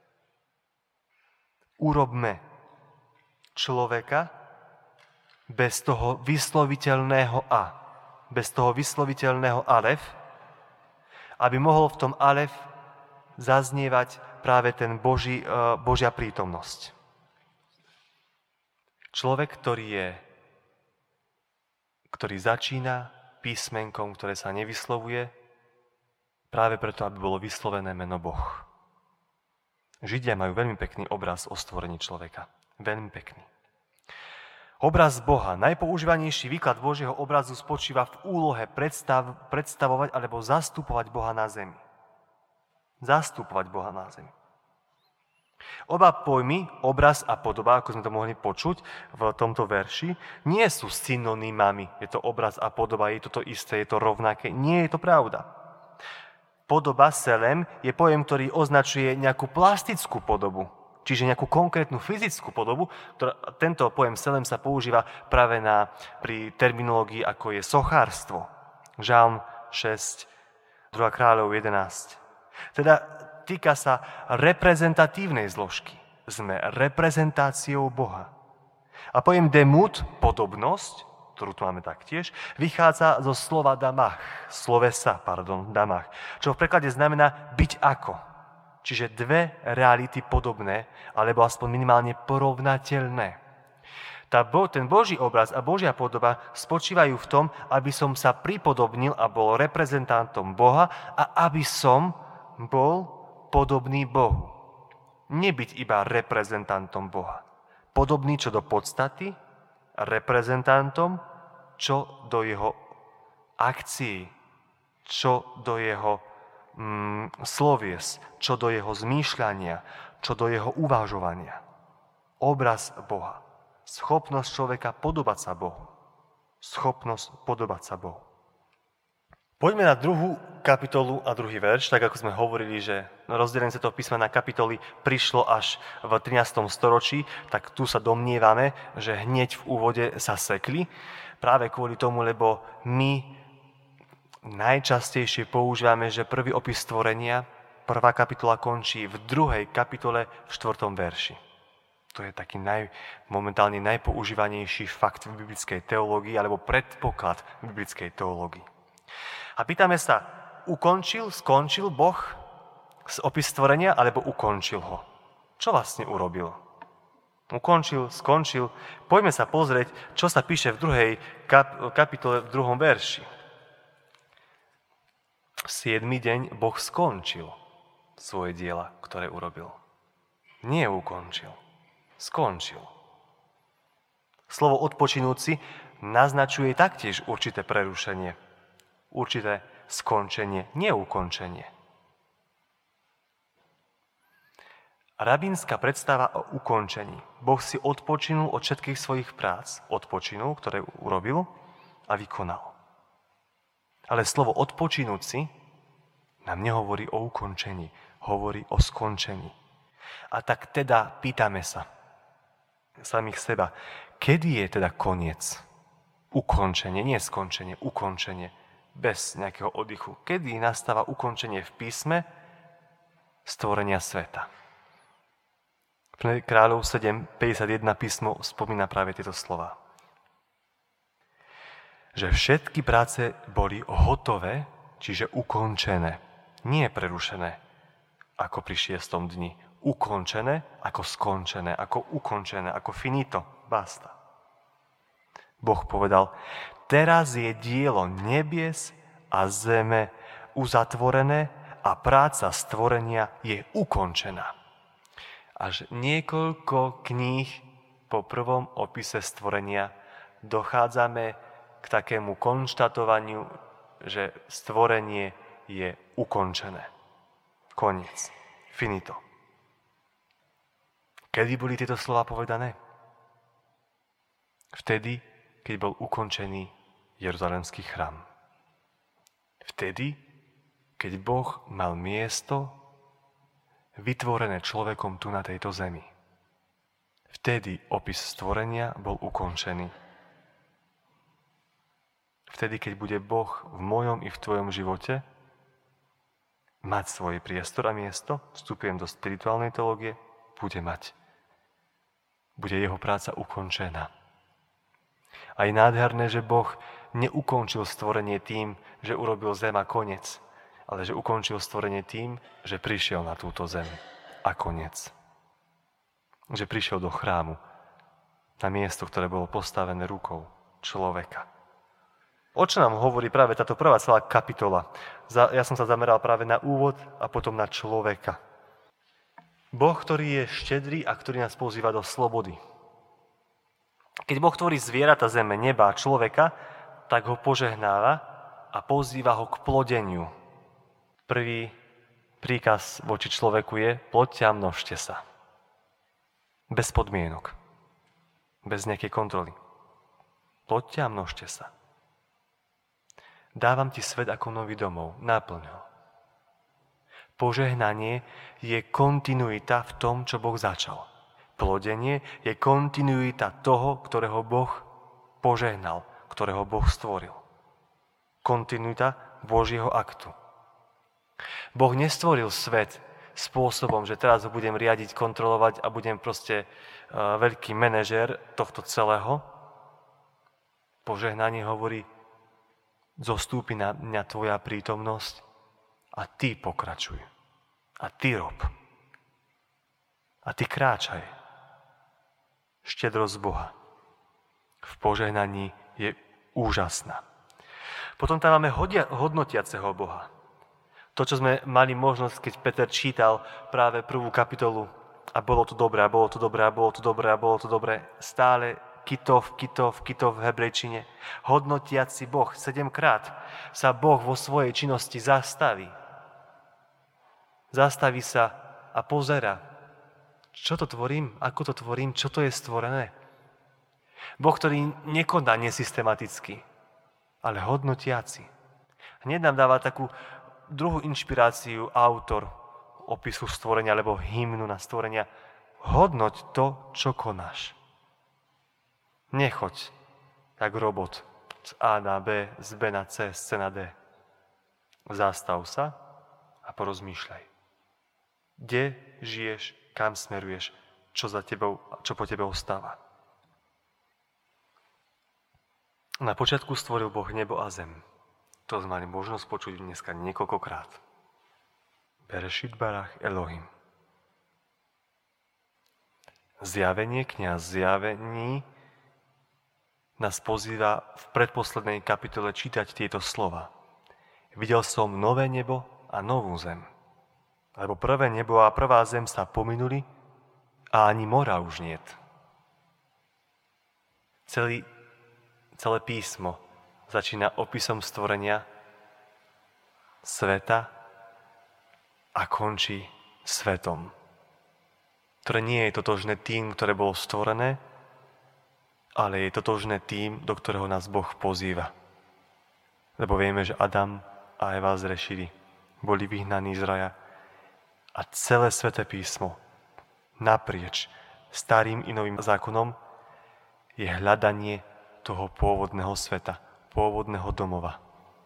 Speaker 3: Urobme človeka bez toho vysloviteľného A, bez toho vysloviteľného Alef, aby mohol v tom Alef zaznievať práve ten Božia prítomnosť. Človek, ktorý začína písmenkom, ktoré sa nevyslovuje, práve preto, aby bolo vyslovené meno Boh. Židia majú veľmi pekný obraz o stvorení človeka. Veľmi pekný. Obraz Boha. Najpoužívanejší výklad Božieho obrazu spočíva v úlohe predstavovať alebo zastupovať Boha na zemi. Zastupovať Boha na zemi. Oba pojmy, obraz a podoba, ako sme to mohli počuť v tomto verši, nie sú synonymami. Je to obraz a podoba, je to to isté, je to rovnaké. Nie je to pravda. Podoba, selem, je pojem, ktorý označuje nejakú plastickú podobu, čiže nejakú konkrétnu fyzickú podobu. Tento pojem selem sa používa práve pri terminológii, ako je sochárstvo. Žalm 6, 2. kráľov 11. Teda týka sa reprezentatívnej zložky. Sme reprezentáciou Boha. A pojem demut, podobnosť, ktorú tu máme taktiež, vychádza zo slova damach, damach, čo v preklade znamená byť ako. Čiže dve reality podobné, alebo aspoň minimálne porovnateľné. Ten Boží obraz a Božia podoba spočívajú v tom, aby som sa pripodobnil a bol reprezentantom Boha a aby som bol podobný Bohu. Nebyť iba reprezentantom Boha. Podobný čo do podstaty, reprezentantom, čo do jeho akcií, čo do jeho slovies, čo do jeho zmýšľania, čo do jeho uvažovania. Obraz Boha. Schopnosť človeka podobať sa Bohu. Schopnosť podobať sa Bohu. Poďme na 2. kapitolu a 2. verš, tak ako sme hovorili, že rozdelenie Svätého písma na kapitoly prišlo až v 13. storočí, tak tu sa domnievame, že hneď v úvode sa sekli, práve kvôli tomu, lebo my najčastejšie používame, že prvý opis stvorenia, 1. kapitola končí v 2. kapitole v 4. verši. To je taký momentálne najpoužívanejší fakt v biblickej teológii alebo predpoklad v biblickej teológii. A pýtame sa, skončil Boh opis stvorenia, alebo ukončil ho? Čo vlastne urobil? Ukončil, skončil. Poďme sa pozrieť, čo sa píše v 2. kapitole, v 2. verši. V 7. deň Boh skončil svoje diela, ktoré urobil. Nie ukončil. Skončil. Slovo odpočinúci naznačuje taktiež určité prerušenie. Určité skončenie, neukončenie. Rabínska predstava o ukončení. Boh si odpočinul od všetkých svojich prác. Odpočinul, ktoré urobil a vykonal. Ale slovo odpočinúci nám nehovorí o ukončení, hovorí o skončení. A tak teda pýtame sa samých seba, kedy je teda koniec? Ukončenie, nie skončenie, ukončenie, bez nejakého oddychu. Kedy nastáva ukončenie v písme stvorenia sveta? V Kráľov 7.51 písmo spomína práve tieto slova. Že všetky práce boli hotové, čiže ukončené, nie prerušené, ako pri 6. dni. Ukončené, ako skončené, ako ukončené, ako finito, basta. Boh povedal, teraz je dielo nebies a zeme uzatvorené a práca stvorenia je ukončená. Až niekoľko kníh po prvom opise stvorenia dochádzame k takému konštatovaniu, že stvorenie je ukončené. Koniec. Finito. Kedy boli tieto slova povedané? Vtedy, keď bol ukončený Jeruzalemský chrám. Vtedy, keď Boh mal miesto vytvorené človekom tu na tejto zemi. Vtedy opis stvorenia bol ukončený. Vtedy, keď bude Boh v mojom i v tvojom živote mať svoj priestor a miesto, vstupujem do spirituálnej teológie, bude mať. Bude jeho práca ukončená. A je nádherné, že Boh neukončil stvorenie tým, že urobil zem a koniec, ale že ukončil stvorenie tým, že prišiel na túto zem a koniec. Že prišiel do chrámu, na miesto, ktoré bolo postavené rukou človeka. O čo nám hovorí práve táto prvá celá kapitola? Ja som sa zameral práve na úvod a potom na človeka. Boh, ktorý je štedrý a ktorý nás pozýva do slobody. Keď Boh tvorí zvieratá zeme, neba a človeka, tak ho požehnáva a pozýva ho k plodeniu. Prvý príkaz voči človeku je ploďte a množte sa. Bez podmienok. Bez nejakej kontroly. Ploďte a množte sa. Dávam ti svet ako nový domov. Náplň ho. Požehnanie je kontinuita v tom, čo Boh začal. Plodenie je kontinuita toho, ktorého Boh požehnal, ktorého Boh stvoril. Kontinuita Božieho aktu. Boh nestvoril svet spôsobom, že teraz ho budem riadiť, kontrolovať a budem proste veľký manažér tohto celého. Požehnanie hovorí, zostúpi na mňa tvoja prítomnosť a ty pokračuj. A ty rob. A ty kráčaj. Štedrosť Boha v požehnaní je úžasná. Potom tam máme hodnotiaceho Boha. To, čo sme mali možnosť, keď Peter čítal práve prvú kapitolu a bolo to dobré, a bolo to dobré, a bolo to dobré, a bolo to dobré, stále kitov v hebrejčine. Hodnotiaci Boh 7-krát sa Boh vo svojej činnosti zastaví. Zastaví sa a pozerá. Čo to tvorím? Ako to tvorím? Čo to je stvorené? Boh, ktorý nekoná nesystematicky, ale hodnotiaci. Hneď nám dáva takú druhú inšpiráciu autor opisu stvorenia alebo hymnu na stvorenia. Hodnoť to, čo konáš. Nechoď jak robot z A na B, z B na C, z C na D. Zastav sa a porozmýšľaj. Kde žiješ, kam smeruješ, čo po tebe ostáva. Na počiatku stvoril Boh nebo a zem. To sme mali možnosť počuť dneska niekoľkokrát. Berešit barach Elohim. Kňaz Zjavení nás pozýva v predposlednej kapitole čítať tieto slova. Videl som nové nebo a novú zem. Lebo prvé nebo a prvá zem sa pominuli a ani mora už niet. Celé písmo začína opisom stvorenia sveta a končí svetom, ktoré nie je totožné tým, ktoré bolo stvorené, ale je totožné tým, do ktorého nás Boh pozýva. Lebo vieme, že Adam a Eva zrešili, boli vyhnaní z raja a celé sväté písmo naprieč starým i novým zákonom je hľadanie toho pôvodného sveta, pôvodného domova.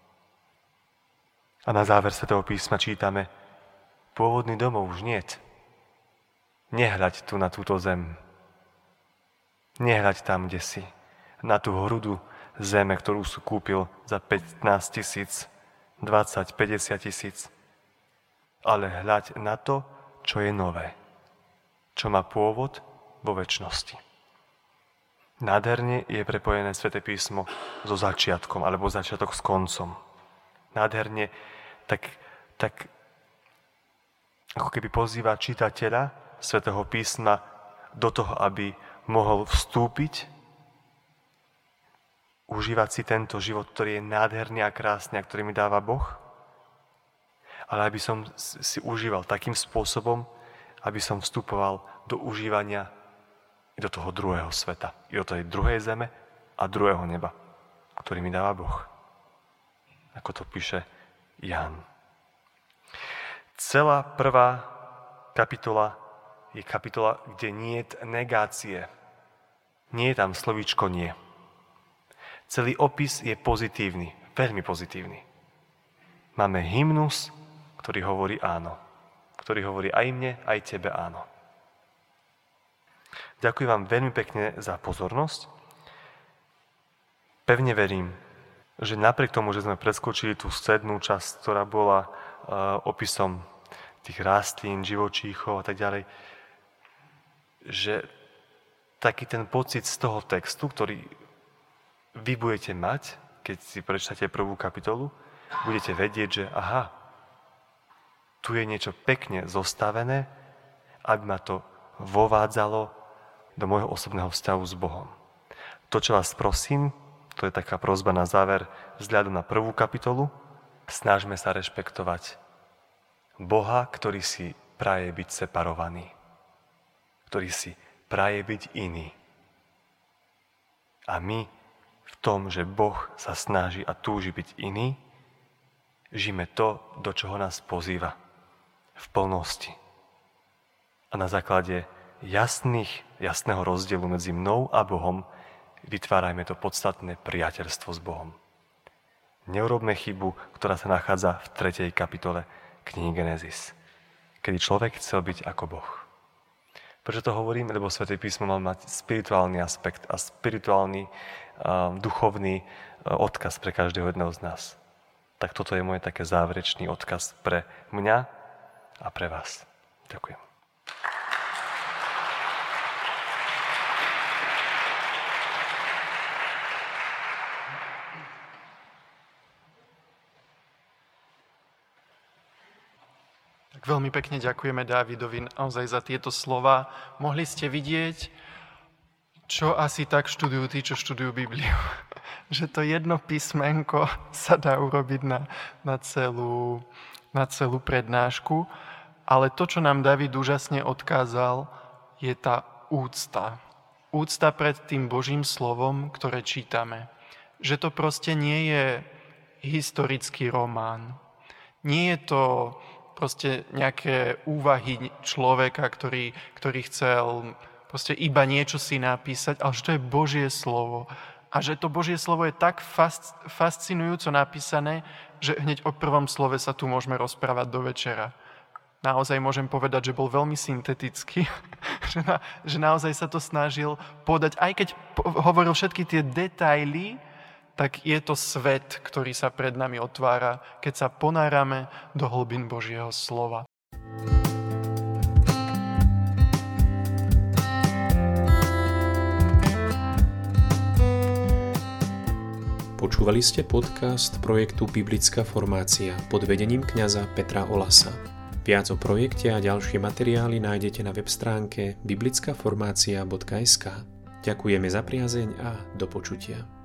Speaker 3: A na záver svätého písma čítame: pôvodný domov už niet. Nehľaď tu na túto zem. Nehľaď tam, kde si. Na tú hrudu zeme, ktorú si kúpil za 15 000, 20, 50 000. Ale hľaď na to, čo je nové. Čo má pôvod vo večnosti. Nádherne je prepojené sväté písmo so začiatkom, alebo začiatok s koncom. Nádherne tak ako keby pozýva čitateľa svätého písma do toho, aby mohol vstúpiť, užívať si tento život, ktorý je nádherný a krásny, a ktorý mi dáva Boh, ale aby som si užíval takým spôsobom, aby som vstupoval do užívania i do toho druhého sveta, i do tej druhej zeme a druhého neba, ktorý mi dáva Boh. Ako to píše Ján. Celá prvá kapitola je kapitola, kde nie je negácie. Nie je tam slovíčko nie. Celý opis je pozitívny, veľmi pozitívny. Máme hymnus, ktorý hovorí áno. Ktorý hovorí aj mne, aj tebe áno. Ďakujem vám veľmi pekne za pozornosť. Pevne verím, že napriek tomu, že sme preskočili tú strednú časť, ktorá bola opisom tých rastlín, živočíchov a tak ďalej, že taký ten pocit z toho textu, ktorý vy budete mať, keď si prečítate prvú kapitolu, budete vedieť, že aha, tu je niečo pekne zostavené, aby ma to vovádzalo do môjho osobného vzťahu s Bohom. To, čo vás prosím, to je taká prosba na záver, vzhľadom na prvú kapitolu, snažme sa rešpektovať Boha, ktorý si praje byť separovaný, ktorý si praje byť iný. A my v tom, že Boh sa snaží a túži byť iný, žijeme to, do čoho nás pozýva v plnosti. A na základe jasného rozdielu medzi mnou a Bohom vytvárajme to podstatné priateľstvo s Bohom. Neurobme chybu, ktorá sa nachádza v 3. kapitole knihy Genesis, kedy človek chcel byť ako Boh. Prečo to hovorím? Lebo Sväté písmo má mať spirituálny aspekt a spirituálny, duchovný odkaz pre každého jedného z nás. Tak toto je môj také záverečný odkaz pre mňa a pre vás. Ďakujem.
Speaker 2: Veľmi pekne ďakujeme Dávidovi naozaj za tieto slova. Mohli ste vidieť, čo asi tak študujú tí, čo študujú Bibliu. Že to jedno písmenko sa dá urobiť na celú prednášku. Ale to, čo nám Dávid úžasne odkázal, je tá úcta. Úcta pred tým Božím slovom, ktoré čítame. Že to proste nie je historický román. Nie je to proste nejaké úvahy človeka, ktorý chcel proste iba niečo si napísať, ale že to je Božie slovo. A že to Božie slovo je tak fascinujúco napísané, že hneď o prvom slove sa tu môžeme rozprávať do večera. Naozaj môžem povedať, že bol veľmi syntetický, že naozaj sa to snažil podať, aj keď hovoril všetky tie detaily, tak je to svet, ktorý sa pred nami otvára, keď sa ponárame do hlbín Božieho slova.
Speaker 1: Počúvali ste podcast projektu Biblická formácia pod vedením kňaza Petra Olasa. Viac o projekte a ďalšie materiály nájdete na web stránke biblickaformacia.sk. Ďakujeme za priazeň a do počutia.